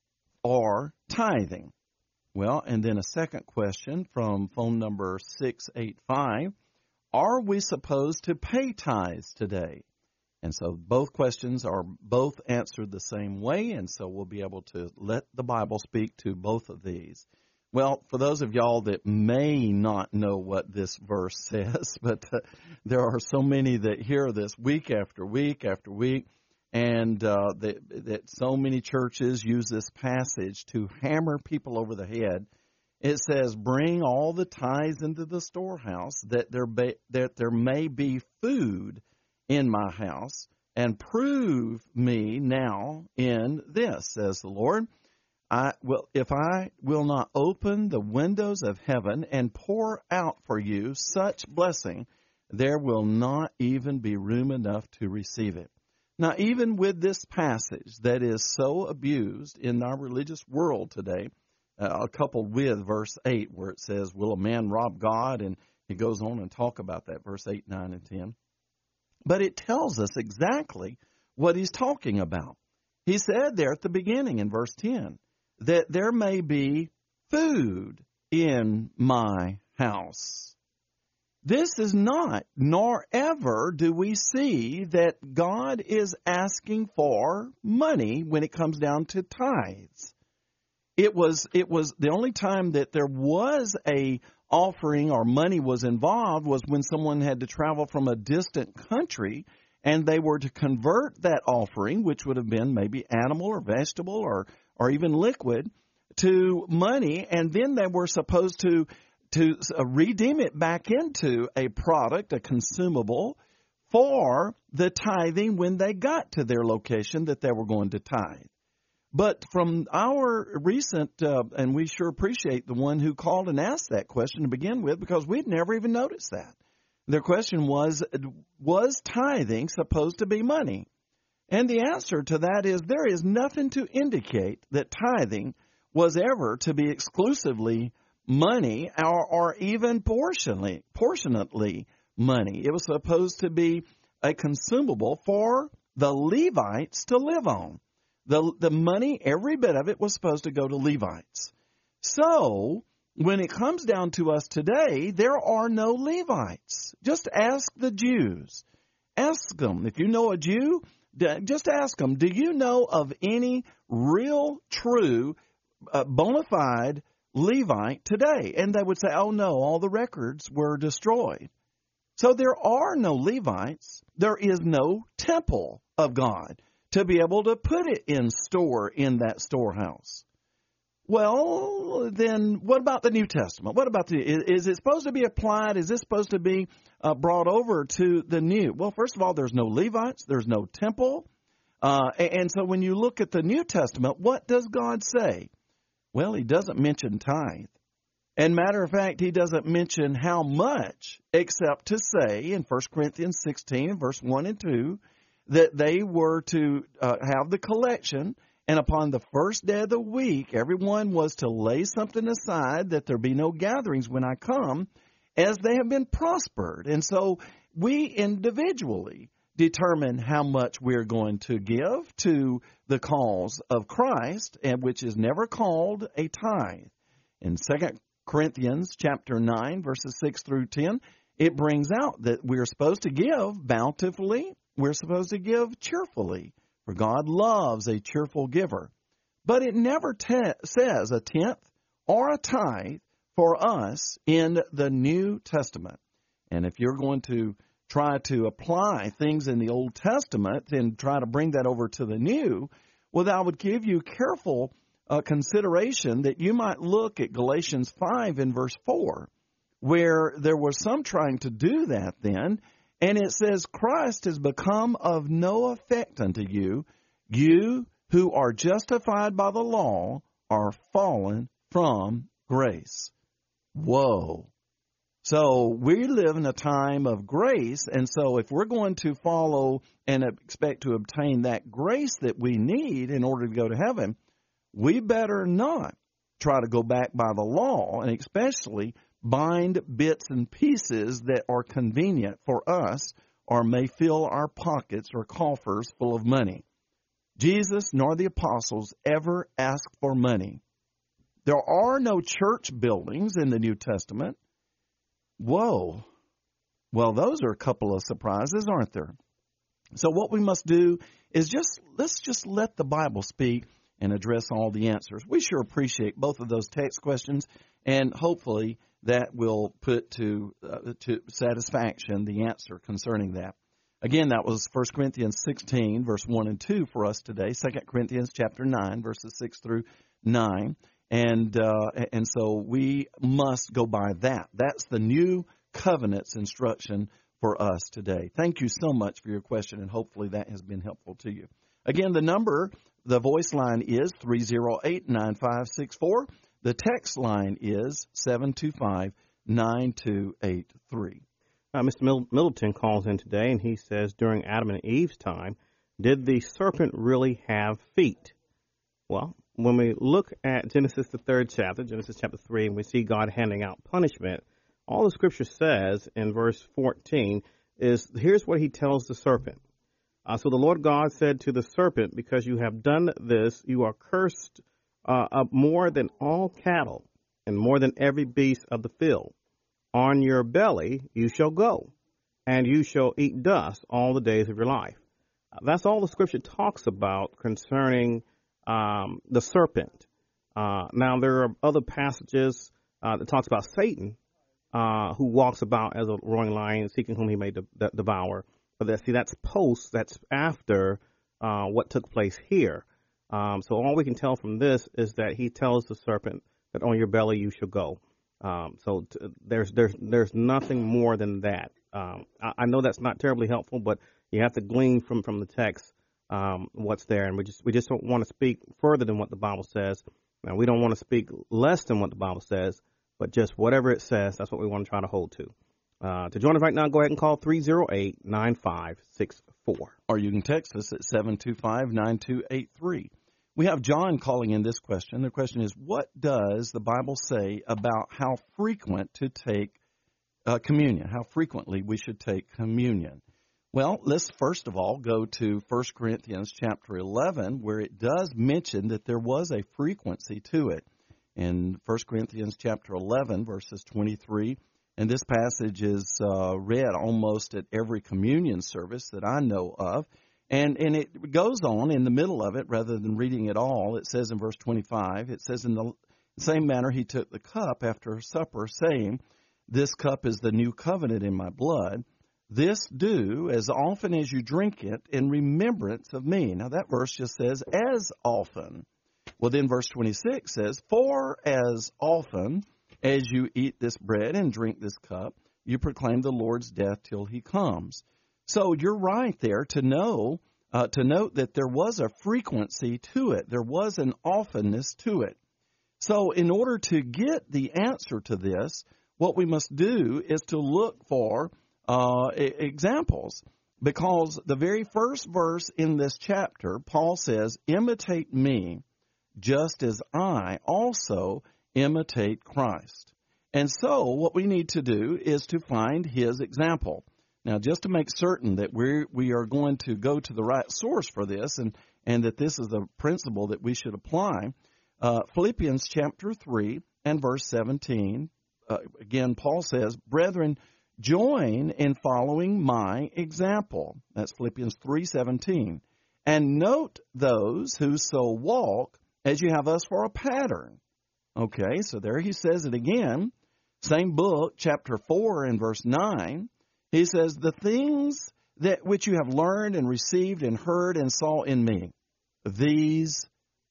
Speaker 2: or tithing. Well, and then a second question from phone number six eight five, are we supposed to pay tithes today? And so both questions are both answered the same way, and so we'll be able to let the Bible speak to both of these. Well, for those of y'all that may not know what this verse says, but uh, there are so many that hear this week after week after week, and uh, that, that so many churches use this passage to hammer people over the head. It says, bring all the tithes into the storehouse, that there, be, that there may be food in my house, and prove me now in this, says the Lord. I will, if I will not open the windows of heaven and pour out for you such blessing, there will not even be room enough to receive it. Now, even with this passage that is so abused in our religious world today, uh, coupled with verse eight where it says, will a man rob God? And he goes on and talk about that, verse eight, nine, and ten. But it tells us exactly what he's talking about. He said there at the beginning in verse ten that there may be food in my house. This is not, nor ever do we see that God is asking for money when it comes down to tithes. It was, it was the only time that there was a offering or money was involved was when someone had to travel from a distant country and they were to convert that offering, which would have been maybe animal or vegetable or, or even liquid, to money, and then they were supposed to to redeem it back into a product, a consumable, for the tithing when they got to their location that they were going to tithe. But from our recent, uh, and we sure appreciate the one who called and asked that question to begin with, because we'd never even noticed that. Their question was, was tithing supposed to be money? And the answer to that is there is nothing to indicate that tithing was ever to be exclusively money or, or even portionally, portionately money. It was supposed to be a consumable for the Levites to live on. The, the money, every bit of it, was supposed to go to Levites. So, when it comes down to us today, there are no Levites. Just ask the Jews. Ask them. If you know a Jew, just ask them, do you know of any real, true, uh, bona fide Levite today? And they would say, oh no, all the records were destroyed. So there are no Levites. There is no temple of God to be able to put it in store in that storehouse. Well, then what about the New Testament? What about the, is, is it supposed to be applied? Is this supposed to be uh, brought over to the new? Well, first of all, there's no Levites. There's no temple. Uh, and so when you look at the New Testament, what does God say? Well, he doesn't mention tithe. And matter of fact, he doesn't mention how much, except to say in First Corinthians sixteen, verse one and two, that they were to uh, have the collection, and upon the first day of the week, everyone was to lay something aside that there be no gatherings when I come, as they have been prospered. And so we individually determine how much we're going to give to the cause of Christ, and which is never called a tithe. In Second Corinthians chapter nine, verses six through ten, it brings out that we're supposed to give bountifully. We're supposed to give cheerfully, for God loves a cheerful giver. But it never te- says a tenth or a tithe for us in the New Testament. And if you're going to try to apply things in the Old Testament and try to bring that over to the New, well, I would give you careful uh, consideration that you might look at Galatians five in verse four, where there was some trying to do that then. And it says, Christ has become of no effect unto you. You who are justified by the law are fallen from grace. Whoa. So we live in a time of grace. And so if we're going to follow and expect to obtain that grace that we need in order to go to heaven, we better not try to go back by the law, and especially bind bits and pieces that are convenient for us or may fill our pockets or coffers full of money. Jesus nor the apostles ever asked for money. There are no church buildings in the New Testament. Whoa. Well, those are a couple of surprises, aren't there? So what we must do is just, let's just let the Bible speak and address all the answers. We sure appreciate both of those text questions, and hopefully that will put to uh, to satisfaction the answer concerning that. Again, that was First Corinthians sixteen, verse one and two for us today. Second Corinthians chapter nine, verses six through nine. And uh, and so we must go by that. That's the new covenant's instruction for us today. Thank you so much for your question, and hopefully that has been helpful to you. Again, the number, the voice line is three oh eight, nine five six four. The text line is seven two five, nine two eight three.
Speaker 1: Uh, Mister Middleton calls in today, and he says during Adam and Eve's time, Did the serpent really have feet? Well, when we look at Genesis, the third chapter, Genesis chapter three, and we see God handing out punishment, all the scripture says in verse fourteen is, here's what he tells the serpent. Uh, so the Lord God said to the serpent, because you have done this, you are cursed uh, of more than all cattle and more than every beast of the field. On your belly you shall go, and you shall eat dust all the days of your life. Uh, that's all the scripture talks about concerning um, the serpent. Uh, now, there are other passages uh, that talks about Satan, uh, who walks about as a roaring lion, seeking whom he may de- de- devour. But that, see, that's post, that's after uh, what took place here. Um, so all we can tell from this is that he tells the serpent that on your belly you shall go. Um, so t- there's there's there's nothing more than that. Um, I, I know that's not terribly helpful, but you have to glean from, from the text um, what's there, and we just we just don't want to speak further than what the Bible says. Now, we don't want to speak less than what the Bible says, but just whatever it says, that's what we want to try to hold to. Uh, to join us right now, go ahead and call three oh eight, nine five six four.
Speaker 2: Or you can text us at seven two five, nine two eight three. We have John calling in this question. The question is, what does the Bible say about how frequent to take uh, communion, how frequently we should take communion? Well, let's first of all go to First Corinthians chapter eleven, where it does mention that there was a frequency to it. In First Corinthians chapter eleven, verses twenty-three, and this passage is uh, read almost at every communion service that I know of. And and it goes on in the middle of it, rather than reading it all. It says in verse twenty-five, it says, in the same manner he took the cup after supper, saying, this cup is the new covenant in my blood. This do as often as you drink it in remembrance of me. Now that verse just says, as often. Well, then verse twenty-six says, for as often as you eat this bread and drink this cup, you proclaim the Lord's death till he comes. So you're right there to know, uh, to note that there was a frequency to it. There was an often-ness to it. So in order to get the answer to this, what we must do is to look for uh, examples. Because the very first verse in this chapter, Paul says, imitate me just as I also imitate Christ. And so what we need to do is to find his example. Now, just to make certain that we we are going to go to the right source for this, and, and that this is the principle that we should apply, uh, Philippians chapter three and verse seventeen, uh, again, Paul says, brethren, join in following my example. That's Philippians three seventeen. And note those who so walk as you have us for a pattern. Okay, so there he says it again. Same book, chapter four and verse nine. He says, the things that which you have learned and received and heard and saw in me, these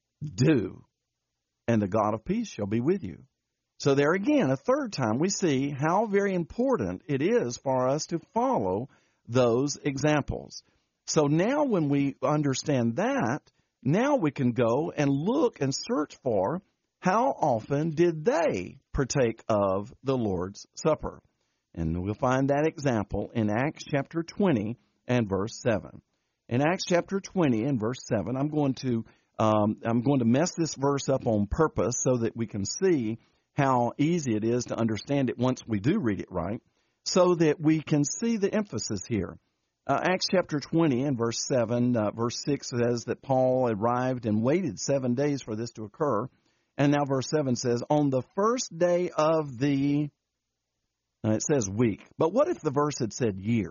Speaker 2: do, and the God of peace shall be with you. So there again, a third time, we see how very important it is for us to follow those examples. So now when we understand that, now we can go and look and search for how often did they partake of the Lord's Supper. And we'll find that example in Acts chapter twenty and verse seven. In Acts chapter twenty and verse seven, I'm going to um, I'm going to mess this verse up on purpose so that we can see how easy it is to understand it once we do read it right, so that we can see the emphasis here. Uh, Acts chapter twenty and verse seven, uh, verse six says that Paul arrived and waited seven days for this to occur. And now verse seven says, on the first day of the, now it says week, but what if the verse had said year?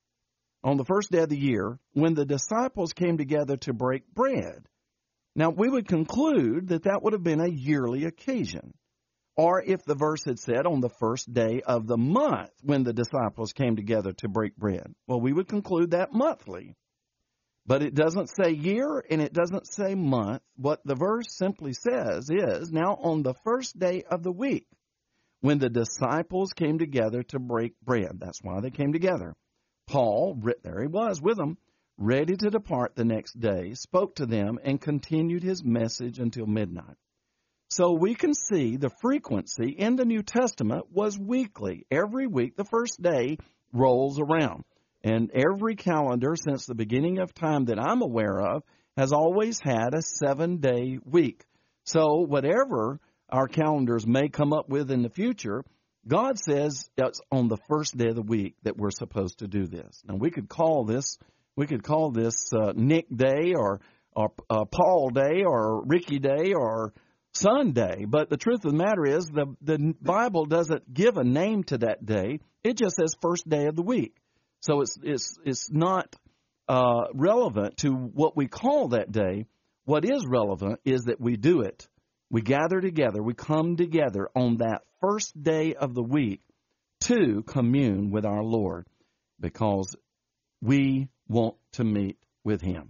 Speaker 2: On the first day of the year, when the disciples came together to break bread. Now we would conclude that that would have been a yearly occasion. Or if the verse had said on the first day of the month when the disciples came together to break bread. Well, we would conclude that monthly. But it doesn't say year and it doesn't say month. What the verse simply says is, now on the first day of the week, when the disciples came together to break bread. That's why they came together. Paul, there he was with them, ready to depart the next day, spoke to them and continued his message until midnight. So we can see the frequency in the New Testament was weekly. Every week, the first day rolls around. And every calendar since the beginning of time that I'm aware of has always had a seven-day week. So whatever our calendars may come up with in the future, God says it's on the first day of the week that we're supposed to do this. Now, we could call this we could call this uh, Nick Day or, or uh, Paul Day or Ricky Day or Sunday. But the truth of the matter is the, the Bible doesn't give a name to that day. It just says first day of the week. So it's it's it's not uh, relevant to what we call that day. What is relevant is that we do it. We gather together. We come together on that first day of the week to commune with our Lord because we want to meet with Him.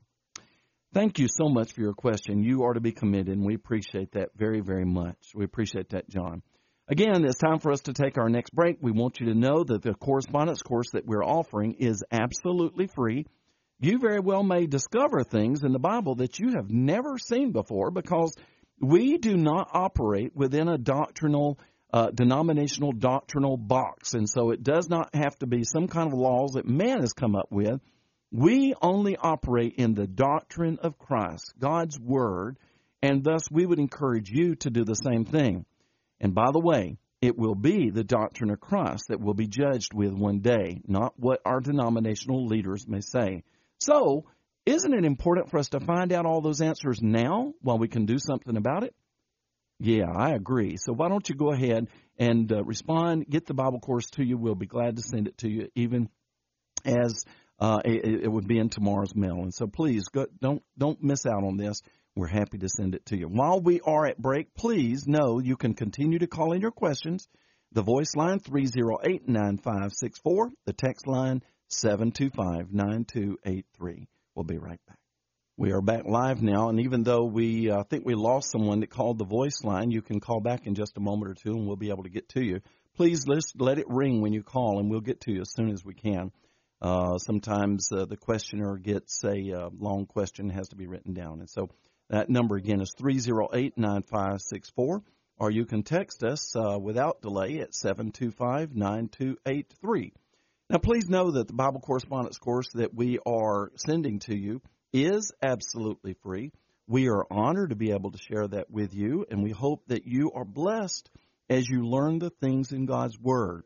Speaker 2: Thank you so much for your question. You are to be committed, and we appreciate that very, very much. We appreciate that, John. Again, it's time for us to take our next break. We want you to know that the correspondence course that we're offering is absolutely free. You very well may discover things in the Bible that you have never seen before because we do not operate within a doctrinal, uh, denominational doctrinal box. And so it does not have to be some kind of laws that man has come up with. We only operate in the doctrine of Christ, God's Word, and thus we would encourage you to do the same thing. And by the way, it will be the doctrine of Christ that will be judged with one day, not what our denominational leaders may say. So, isn't it important for us to find out all those answers now while we can do something about it? Yeah, I agree. So why don't you go ahead and uh, respond, get the Bible course to you. We'll be glad to send it to you, even as uh, it, it would be in tomorrow's mail. And so please, go, don't don't miss out on this. We're happy to send it to you. While we are at break, please know you can continue to call in your questions. The voice line, three oh eight, nine five six four. The text line, seven two five, nine two eight three. We'll be right back. We are back live now, and even though we uh, think we lost someone that called the voice line, you can call back in just a moment or two, and we'll be able to get to you. Please list, let it ring when you call, and we'll get to you as soon as we can. Uh, sometimes uh, the questioner gets a uh, long question, has to be written down. And so that number again is three oh eight, nine five six four, or you can text us uh, without delay at seven two five, nine two eight three. Now, please know that the Bible correspondence course that we are sending to you is absolutely free. We are honored to be able to share that with you, and we hope that you are blessed as you learn the things in God's Word.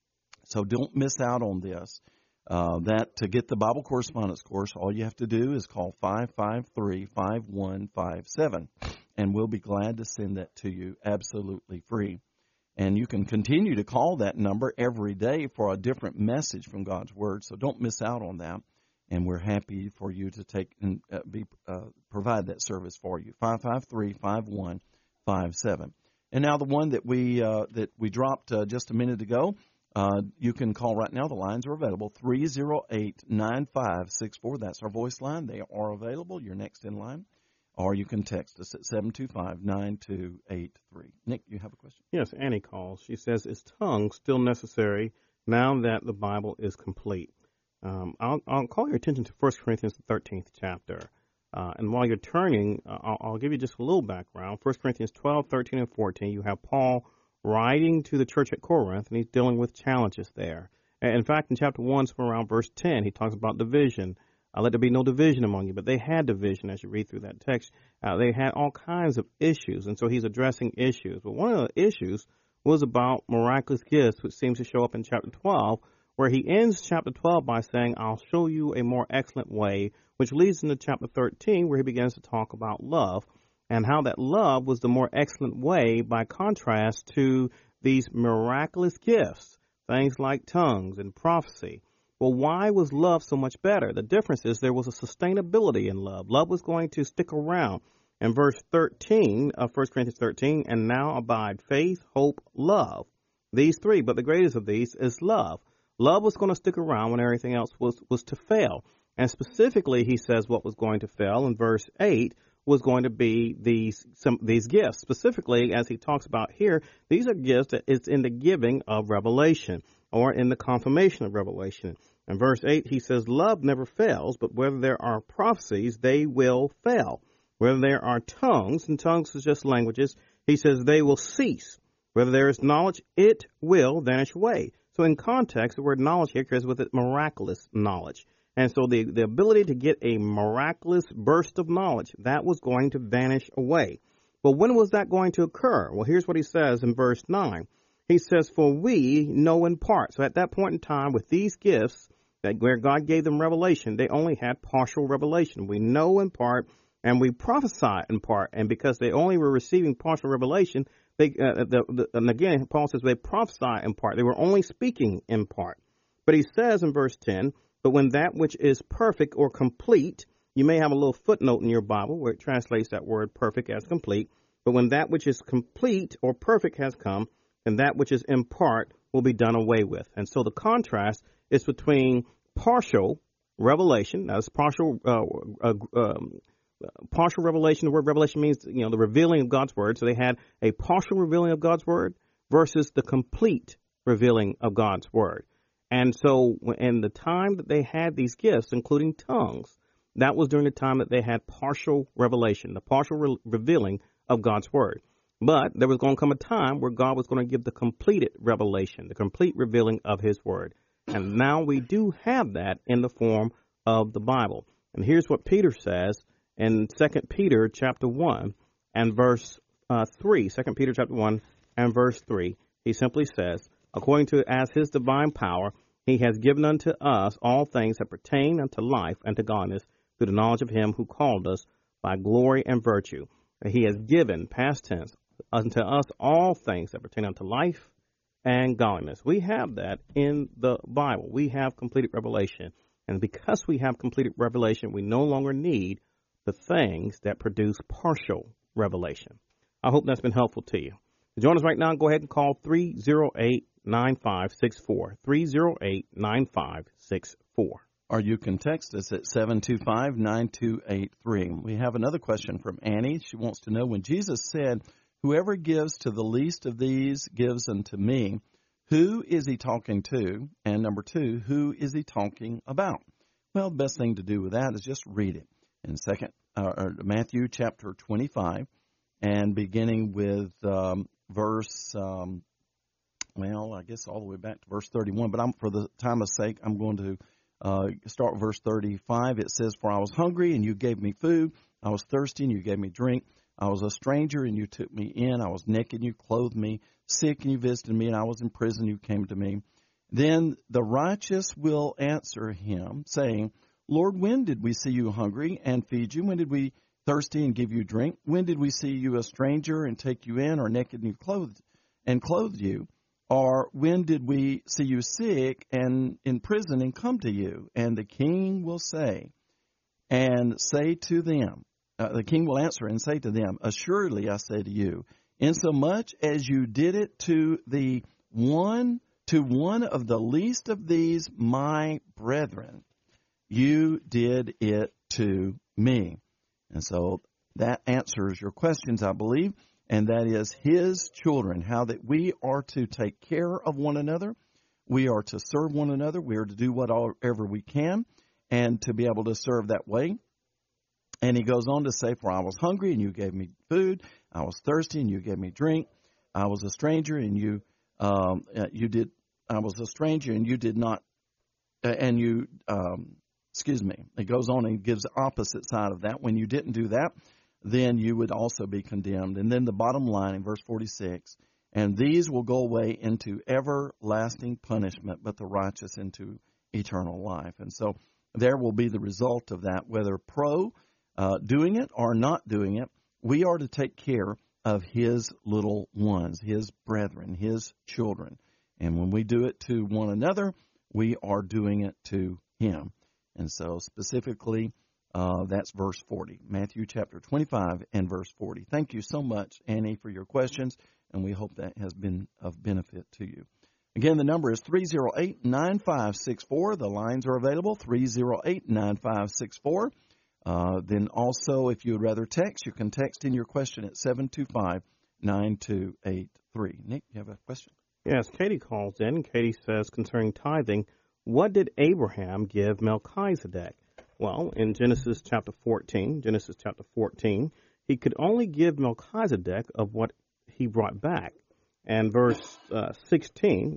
Speaker 2: So don't miss out on this. Uh, that to get the Bible correspondence course, all you have to do is call five five three, five one five seven, and we'll be glad to send that to you absolutely free. And you can continue to call that number every day for a different message from God's Word, so don't miss out on that. And we're happy for you to take and uh, be uh, provide that service for you. five five three, five one five seven. And now the one that we uh, that we dropped uh, just a minute ago, uh, you can call right now. The lines are available. three oh eight, nine five six four. That's our voice line. They are available. You're next in line. Or you can text us at seven two five, nine two eight three. Nick, you have a question?
Speaker 1: Yes, Annie calls. She says, is tongue still necessary now that the Bible is complete? Um, I'll, I'll call your attention to First Corinthians, the thirteenth chapter. Uh, and while you're turning, uh, I'll, I'll give you just a little background. First Corinthians twelve, thirteen, and fourteen, you have Paul writing to the church at Corinth, and he's dealing with challenges there. And in fact, in chapter one, somewhere around verse ten, he talks about division. Uh, let there be no division among you. But they had division as you read through that text. Uh, they had all kinds of issues, and so he's addressing issues. But one of the issues was about miraculous gifts, which seems to show up in chapter twelve, where he ends chapter twelve by saying, I'll show you a more excellent way, which leads into chapter thirteen, where he begins to talk about love and how that love was the more excellent way by contrast to these miraculous gifts, things like tongues and prophecy. Well, why was love so much better? The difference is there was a sustainability in love. Love was going to stick around. In verse thirteen of First Corinthians thirteen, and now abide faith, hope, love. These three, but the greatest of these is love. Love was going to stick around when everything else was, was to fail. And specifically, he says what was going to fail in verse eight was going to be these some these gifts. Specifically, as he talks about here, these are gifts that it's in the giving of revelation or in the confirmation of revelation. In verse eight, he says, love never fails, but whether there are prophecies, they will fail. Whether there are tongues, and tongues is just languages, he says they will cease. Whether there is knowledge, it will vanish away. So So in context, the word knowledge here carries with it miraculous knowledge. And so the, the ability to get a miraculous burst of knowledge, that was going to vanish away. But when was that going to occur? Well, here's what he says in verse nine. He says, for we know in part. So at that point in time, with these gifts, that where God gave them revelation, they only had partial revelation. We know in part, and we prophesy in part. And because they only were receiving partial revelation, they, uh, the, the, and again, Paul says they prophesy in part. They were only speaking in part. But he says in verse ten, but when that which is perfect or complete, you may have a little footnote in your Bible where it translates that word perfect as complete. But when that which is complete or perfect has come, then that which is in part will be done away with. And so the contrast is between partial revelation. Now, it's partial, uh, uh, um, partial revelation. The word revelation means, you know, the revealing of God's word. So they had a partial revealing of God's word versus the complete revealing of God's word. And so in the time that they had these gifts, including tongues, that was during the time that they had partial revelation, the partial re- revealing of God's word. But there was going to come a time where God was going to give the completed revelation, the complete revealing of his word. And now we do have that in the form of the Bible. And here's what Peter says in Second Peter chapter one and verse uh, three. Second Peter chapter one and verse three. He simply says, according to as his divine power, he has given unto us all things that pertain unto life and to godliness through the knowledge of him who called us by glory and virtue. And he has given, past tense, unto us all things that pertain unto life and godliness. We have that in the Bible. We have completed revelation. And because we have completed revelation, we no longer need the things that produce partial revelation. I hope that's been helpful to you. To join us right now, go ahead and call three oh eight, nine five six four, three oh eight, nine five six four.
Speaker 2: Or you can text us at seven two five, nine two eight three. We have another question from Annie. She wants to know, when Jesus said, whoever gives to the least of these gives unto me, who is he talking to? And number two, who is he talking about? Well, the best thing to do with that is just read it in second uh, or Matthew chapter twenty-five, and beginning with um, verse, um, well, I guess all the way back to verse thirty-one. But I'm, for the time of sake, I'm going to uh, start with verse thirty-five. It says, for I was hungry, and you gave me food. I was thirsty, and you gave me drink. I was a stranger, and you took me in. I was naked, and you clothed me. Sick, and you visited me. And I was in prison, you came to me. Then the righteous will answer him, saying, Lord, when did we see you hungry and feed you? When did we thirsty and give you drink? When did we see you a stranger and take you in, or naked and you clothed and clothed you? Or when did we see you sick and in prison and come to you? And the king will say, and say to them, uh, the king will answer and say to them, assuredly I say to you, insomuch as you did it to the one to one of the least of these my brethren, you did it to me. And so that answers your questions, I believe, and that is his children, how that we are to take care of one another. We are to serve one another. We are to do whatever we can and to be able to serve that way. And he goes on to say, for I was hungry and you gave me food. I was thirsty and you gave me drink. I was a stranger and you um, you did. I was a stranger and you did not. Uh, and you, um, excuse me. It goes on and gives the opposite side of that. When you didn't do that, then you would also be condemned. And then the bottom line in verse forty-six, and these will go away into everlasting punishment, but the righteous into eternal life. And so there will be the result of that, whether pro uh, doing it or not doing it. We are to take care of his little ones, his brethren, his children. And when we do it to one another, we are doing it to him. And so specifically, Uh, that's verse forty, Matthew chapter twenty-five and verse forty. Thank you so much, Annie, for your questions, and we hope that has been of benefit to you. Again, the number is three oh eight, nine five six four. The lines are available, three oh eight, nine five six four. Uh, then also, if you would rather text, you can text in your question at seven two five, nine two eight three. Nick, you have a question?
Speaker 1: Yes, Katie calls in. Katie says, concerning tithing, what did Abraham give Melchizedek? Well, in Genesis chapter fourteen, Genesis chapter fourteen, he could only give Melchizedek of what he brought back. And verse uh, sixteen,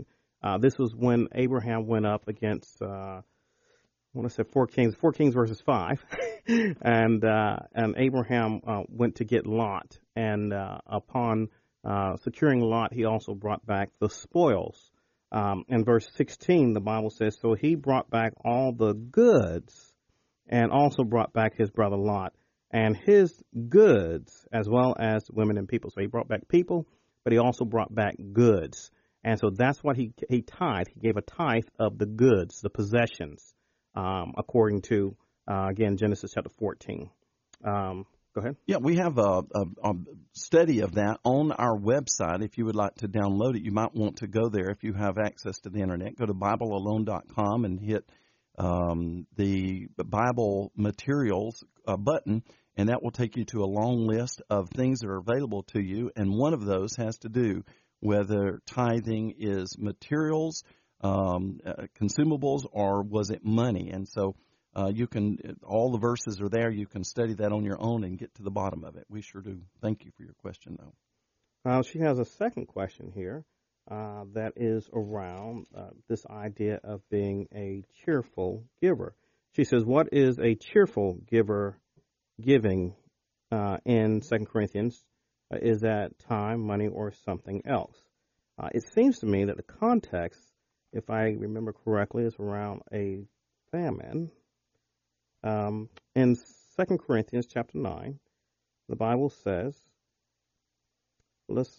Speaker 1: Uh, this was when Abraham went up against, uh, I want to say four kings, four kings versus five. and uh, and Abraham uh, went to get Lot. And uh, upon uh, securing Lot, he also brought back the spoils. Um, in verse sixteen, the Bible says, so he brought back all the goods and also brought back his brother Lot and his goods as well as women and people. So he brought back people, but he also brought back goods. And so that's what he he tithed. He gave a tithe of the goods, the possessions, um, according to, uh, again, Genesis chapter fourteen. Um, go ahead.
Speaker 2: Yeah, we have a, a, a study of that on our website. If you would like to download it, you might want to go there if you have access to the Internet. Go to Bible Alone dot com and hit um, the Bible materials uh, button, and that will take you to a long list of things that are available to you. And one of those has to do whether tithing is materials, um, uh, consumables, or was it money. And so uh, you can, all the verses are there. You can study that on your own and get to the bottom of it. We sure do. Thank you for your question, though.
Speaker 1: Uh, she has a second question here uh, that is around uh, this idea of being a cheerful giver. She says, what is a cheerful giver giving uh, in Second Corinthians? Uh, is that time, money, or something else? Uh, it seems to me that the context, if I remember correctly, is around a famine. Um, in Second Corinthians chapter nine, the Bible says, let's,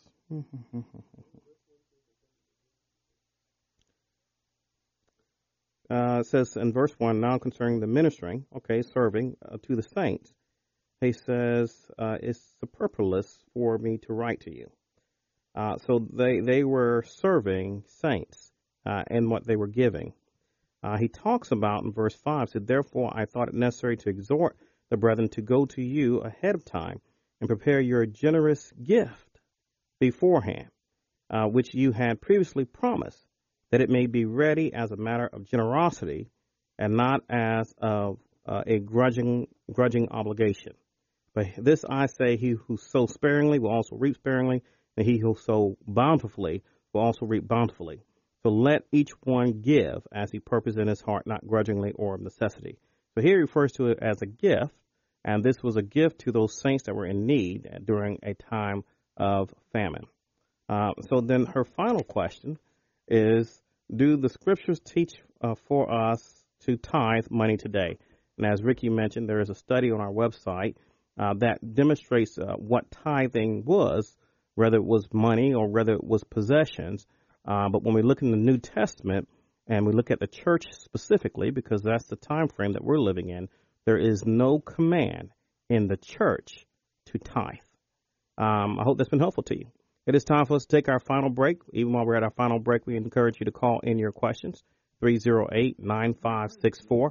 Speaker 1: uh, it says in verse one, now concerning the ministering, okay, serving uh, to the saints, he says, uh, it's superfluous for me to write to you. Uh, so they, they were serving saints uh, in what they were giving. Uh, he talks about in verse five, said, therefore I thought it necessary to exhort the brethren to go to you ahead of time and prepare your generous gift beforehand, uh, which you had previously promised, that it may be ready as a matter of generosity and not as of uh, a grudging, grudging obligation. But this I say, he who sows sparingly will also reap sparingly, and he who sows bountifully will also reap bountifully. So let each one give as he purposes in his heart, not grudgingly or of necessity. So here he refers to it as a gift, and this was a gift to those saints that were in need during a time of famine. Uh, so then her final question is, do the scriptures teach uh, for us to tithe money today? And as Ricky mentioned, there is a study on our website uh, that demonstrates uh, what tithing was, whether it was money or whether it was possessions. Uh, but when we look in the New Testament and we look at the church specifically, because that's the time frame that we're living in, there is no command in the church to tithe. Um, I hope that's been helpful to you. It is time for us to take our final break. Even while we're at our final break, we encourage you to call in your questions, three oh eight, nine five six four.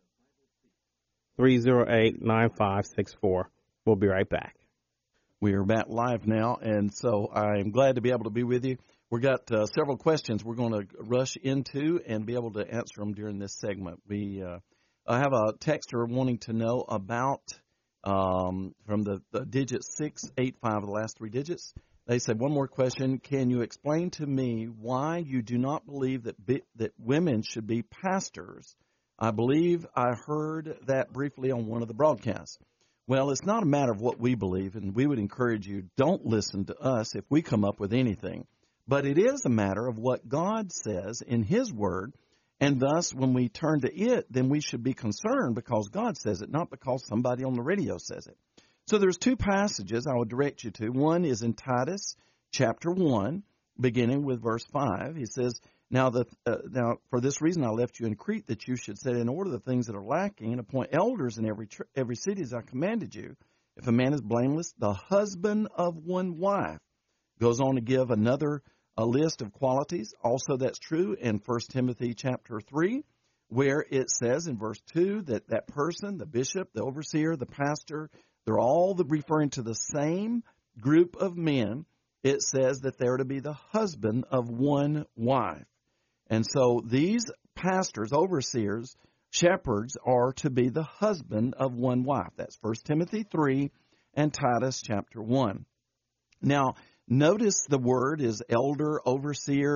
Speaker 1: three oh eight, nine five six four. We'll be right back.
Speaker 2: We are back live now, and so I'm glad to be able to be with you. We've got uh, several questions we're going to rush into and be able to answer them during this segment. We uh, I have a texter wanting to know about, um, from the, the digit six eight five, the last three digits. They said, one more question. Can you explain to me why you do not believe that be, that women should be pastors? I believe I heard that briefly on one of the broadcasts. Well, it's not a matter of what we believe, and we would encourage you, don't listen to us if we come up with anything. But it is a matter of what God says in His Word, and thus when we turn to it, then we should be concerned because God says it, not because somebody on the radio says it. So there's two passages I would direct you to. One is in Titus chapter one, beginning with verse five. He says, Now, the, uh, now, for this reason I left you in Crete, that you should set in order the things that are lacking and appoint elders in every tr- every city as I commanded you. If a man is blameless, the husband of one wife. Goes on to give another a list of qualities. Also, that's true in First Timothy chapter three, where it says in verse two that that person, the bishop, the overseer, the pastor, they're all the, referring to the same group of men. It says that they're to be the husband of one wife. And so these pastors, overseers, shepherds are to be the husband of one wife. That's First Timothy three and Titus chapter one. Now, notice the word is elder, overseer,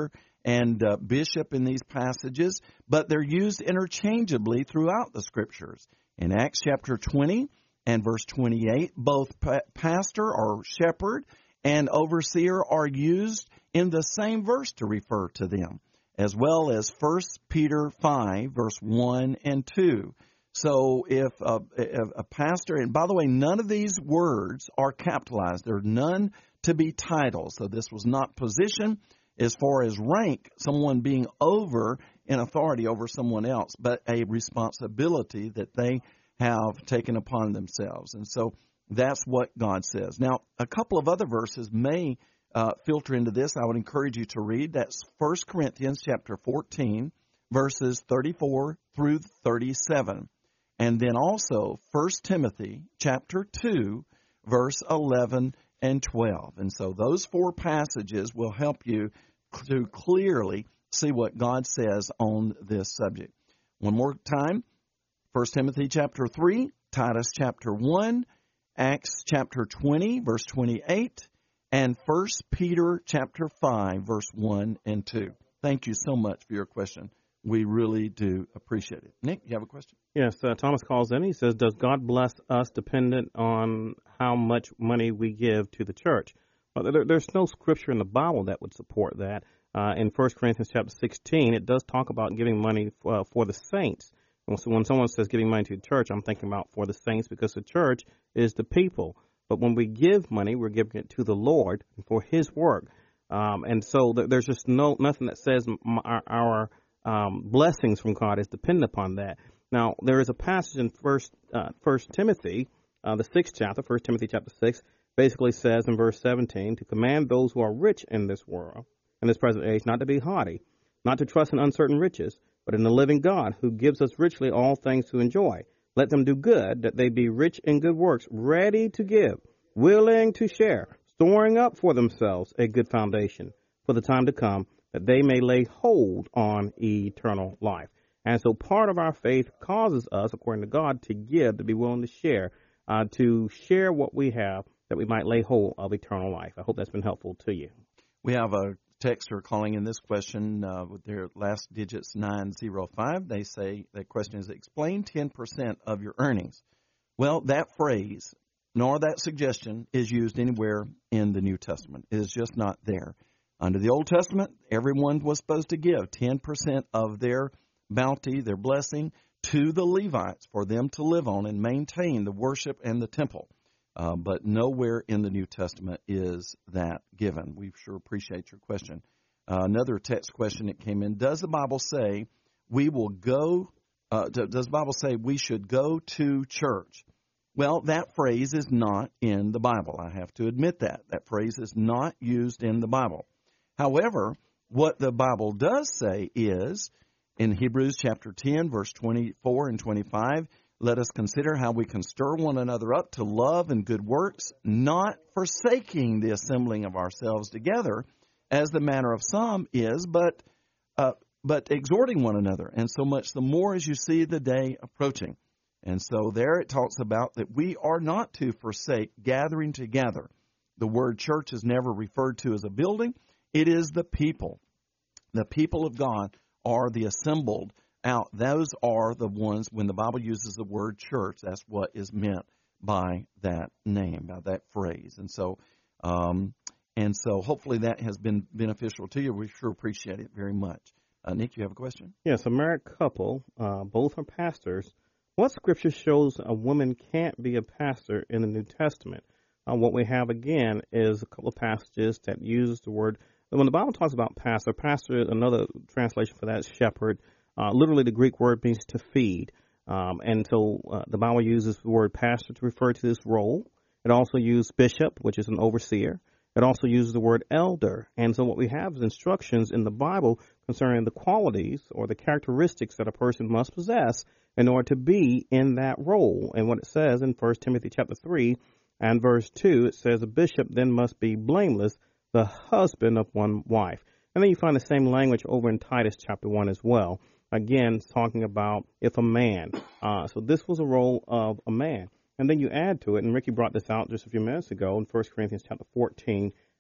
Speaker 2: and uh, bishop in these passages, but they're used interchangeably throughout the Scriptures. In Acts chapter twenty and verse twenty-eight, both pa- pastor or shepherd and overseer are used in the same verse to refer to them, as well as First Peter five, verse one and two. So if a, if a pastor, and by the way, none of these words are capitalized. There are none to be titles. So this was not position as far as rank, someone being over in authority over someone else, but a responsibility that they have taken upon themselves. And so that's what God says. Now, a couple of other verses may uh, filter into this. I would encourage you to read. That's First Corinthians chapter fourteen, verses thirty-four through thirty-seven. And then also First Timothy chapter two, verse eleven and twelve. And so those four passages will help you to clearly see what God says on this subject. One more time, First Timothy chapter three, Titus chapter one, Acts chapter twenty, verse twenty-eight, and First Peter chapter five, verse one and two. Thank you so much for your question. We really do appreciate it. Nick, you have a question?
Speaker 1: Yes, uh, Thomas calls in. He says, does God bless us dependent on how much money we give to the church? Well, there, there's no scripture in the Bible that would support that. Uh, in First Corinthians chapter sixteen, it does talk about giving money for, uh, for the saints. And so when someone says giving money to the church, I'm thinking about for the saints because the church is the people. But when we give money, we're giving it to the Lord for His work. Um, and so th- there's just no nothing that says m- our, our um, blessings from God is dependent upon that. Now, there is a passage in First uh, First Timothy, uh, the sixth chapter, First Timothy chapter six, basically says in verse seventeen, to command those who are rich in this world, in this present age, not to be haughty, not to trust in uncertain riches, but in the living God, who gives us richly all things to enjoy. Let them do good, that they be rich in good works, ready to give, willing to share, storing up for themselves a good foundation for the time to come, that they may lay hold on eternal life. And so part of our faith causes us, according to God, to give, to be willing to share, uh, to share what we have, that we might lay hold of eternal life. I hope that's been helpful to you.
Speaker 2: We have a texter calling in this question uh, with their last digits nine zero five. They say the question is, explain ten percent of your earnings. Well, that phrase, nor that suggestion, is used anywhere in the New Testament. It is just not there. Under the Old Testament, everyone was supposed to give ten percent of their bounty, their blessing, to the Levites for them to live on and maintain the worship and the temple. Uh, but nowhere in the New Testament is that given. We sure appreciate your question. Uh, another text question that came in, does the Bible say we will go, uh, does the Bible say we should go to church? Well, that phrase is not in the Bible. I have to admit that. That phrase is not used in the Bible. However, what the Bible does say is, in Hebrews chapter ten, verse twenty-four and twenty-five, let us consider how we can stir one another up to love and good works, not forsaking the assembling of ourselves together, as the manner of some is, but uh, but exhorting one another, and so much the more as you see the day approaching. And so there it talks about that we are not to forsake gathering together. The word church is never referred to as a building. It is the people. The people of God are the assembled out. Those are the ones, when the Bible uses the word church, that's what is meant by that name, by that phrase. And so, um, and so hopefully that has been beneficial to you. We sure appreciate it very much. Uh, Nick, you have a question?
Speaker 1: Yes, a married couple, uh, both are pastors. What scripture shows a woman can't be a pastor in the New Testament? Uh, what we have, again, is a couple of passages that use the word. When the Bible talks about pastor, pastor, another translation for that is shepherd. Uh, literally, the Greek word means to feed. Um, and so uh, the Bible uses the word pastor to refer to this role. It also uses bishop, which is an overseer. It also uses the word elder. And so what we have is instructions in the Bible concerning the qualities or the characteristics that a person must possess in order to be in that role. And what it says in First Timothy chapter three and verse two, it says, a bishop then must be blameless, the husband of one wife. And then you find the same language over in Titus chapter one as well. Again, talking about if a man. Uh, so this was a role of a man. And then you add to it, and Ricky brought this out just a few minutes ago in First Corinthians chapter fourteen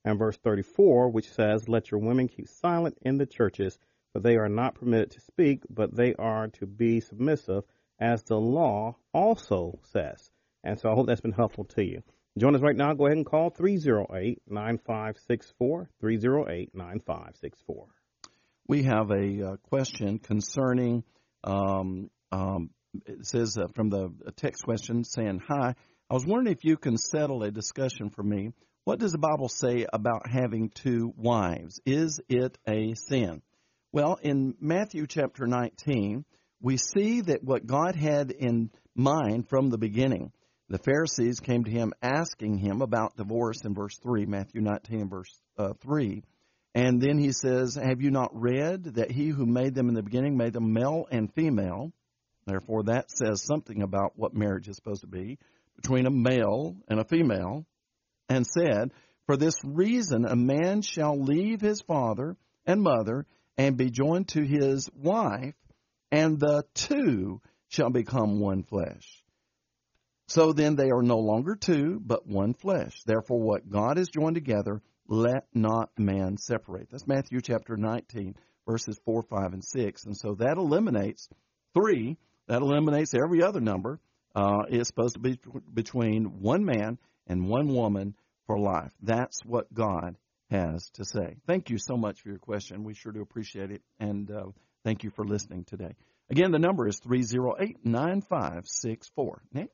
Speaker 1: and verse thirty-four, which says, let your women keep silent in the churches, for they are not permitted to speak, but they are to be submissive, as the law also says. And so I hope that's been helpful to you. Join us right now. Go ahead and call three oh eight, nine five six four, three oh eight, nine five six four.
Speaker 2: We have a uh, question concerning, um, um, it says uh, from the text question saying, hi, I was wondering if you can settle a discussion for me. What does the Bible say about having two wives? Is it a sin? Well, in Matthew chapter nineteen, we see that what God had in mind from the beginning. The Pharisees came to him asking him about divorce in verse three, Matthew nineteen, verse uh, three. And then he says, have you not read that he who made them in the beginning made them male and female? Therefore, that says something about what marriage is supposed to be between a male and a female. And said, for this reason, a man shall leave his father and mother and be joined to his wife, and the two shall become one flesh. So then they are no longer two, but one flesh. Therefore, what God has joined together, let not man separate. That's Matthew chapter nineteen, verses four, five, and six. And so that eliminates three. That eliminates every other number. Uh, it's supposed to be between one man and one woman for life. That's what God has to say. Thank you so much for your question. We sure do appreciate it. And uh, thank you for listening today. Again, the number is three oh eight, nine five six four. Nick?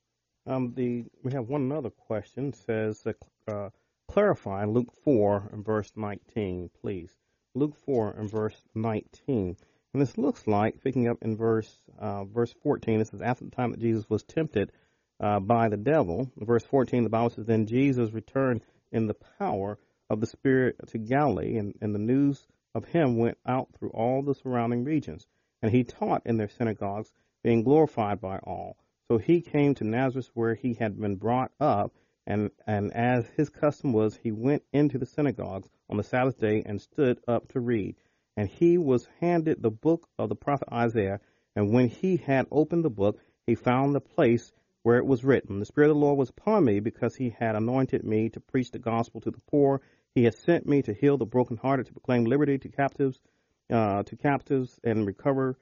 Speaker 1: Um, the we have one other question. It says, uh, uh, clarify Luke four and verse nineteen, please. Luke four and verse nineteen. And this looks like, picking up in verse uh, verse fourteen, this is after the time that Jesus was tempted uh, by the devil. In verse fourteen, the Bible says, then Jesus returned in the power of the Spirit to Galilee, and, and the news of him went out through all the surrounding regions. And he taught in their synagogues, being glorified by all. So he came to Nazareth, where he had been brought up, and, and as his custom was, he went into the synagogues on the Sabbath day and stood up to read. And he was handed the book of the prophet Isaiah, and when he had opened the book, he found the place where it was written, the Spirit of the Lord was upon me, because he had anointed me to preach the gospel to the poor. He has sent me to heal the brokenhearted, to proclaim liberty to captives, uh, to captives, and recovery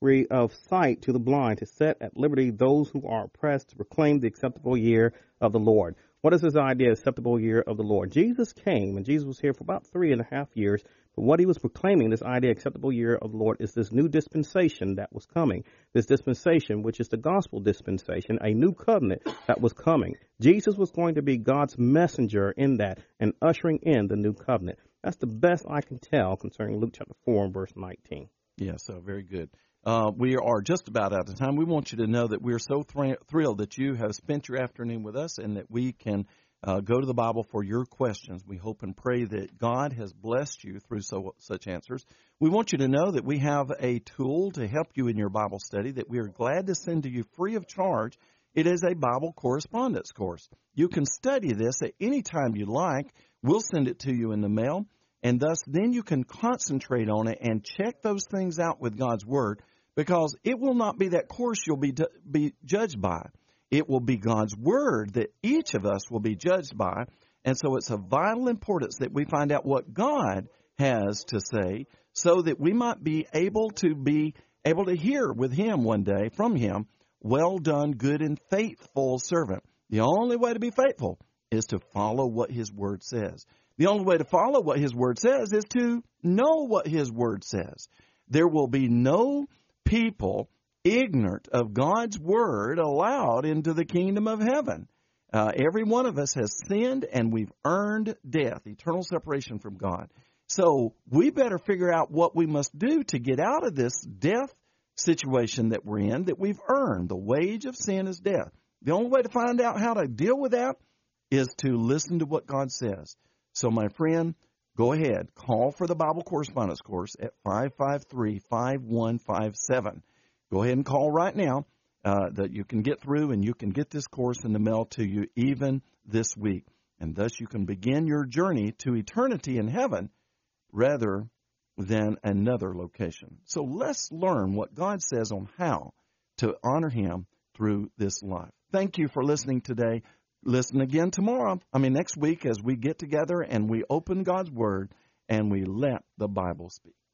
Speaker 1: of sight to the blind, to set at liberty those who are oppressed, to proclaim the acceptable year of the Lord. What is this idea, acceptable year of the Lord? Jesus came, and Jesus was here for about three and a half years. But what he was proclaiming, this idea, acceptable year of the Lord, is this new dispensation that was coming. This dispensation, which is the gospel dispensation, a new covenant that was coming. Jesus was going to be God's messenger in that and ushering in the new covenant. That's the best I can tell concerning Luke chapter four and verse nineteen.
Speaker 2: Yes, so very good. Uh, we are just about out of time. We want you to know that we're so thr- thrilled that you have spent your afternoon with us and that we can uh, go to the Bible for your questions. We hope and pray that God has blessed you through so, such answers. We want you to know that we have a tool to help you in your Bible study that we are glad to send to you free of charge. It is a Bible correspondence course. You can study this at any time you like. We'll send it to you in the mail, and thus then you can concentrate on it and check those things out with God's Word, because it will not be that course you'll be be judged by. It will be God's Word that each of us will be judged by. And so it's of vital importance that we find out what God has to say so that we might be able to be able to hear with Him one day from Him, well done, good and faithful servant. The only way to be faithful is to follow what His Word says. The only way to follow what His Word says is to know what His Word says. There will be no people ignorant of God's Word allowed into the kingdom of heaven. Uh, every one of us has sinned, and we've earned death, eternal separation from God. So we better figure out what we must do to get out of this death situation that we're in, that we've earned. The wage of sin is death. The only way to find out how to deal with that is to listen to what God says. So, my friend, go ahead. Call for the Bible Correspondence Course at five five three, five one five seven. Go ahead and call right now uh, that you can get through, and you can get this course in the mail to you even this week. And thus you can begin your journey to eternity in heaven rather than another location. So let's learn what God says on how to honor Him through this life. Thank you for listening today. listen again tomorrow. I mean, next week as we get together and we open God's Word and we let the Bible speak.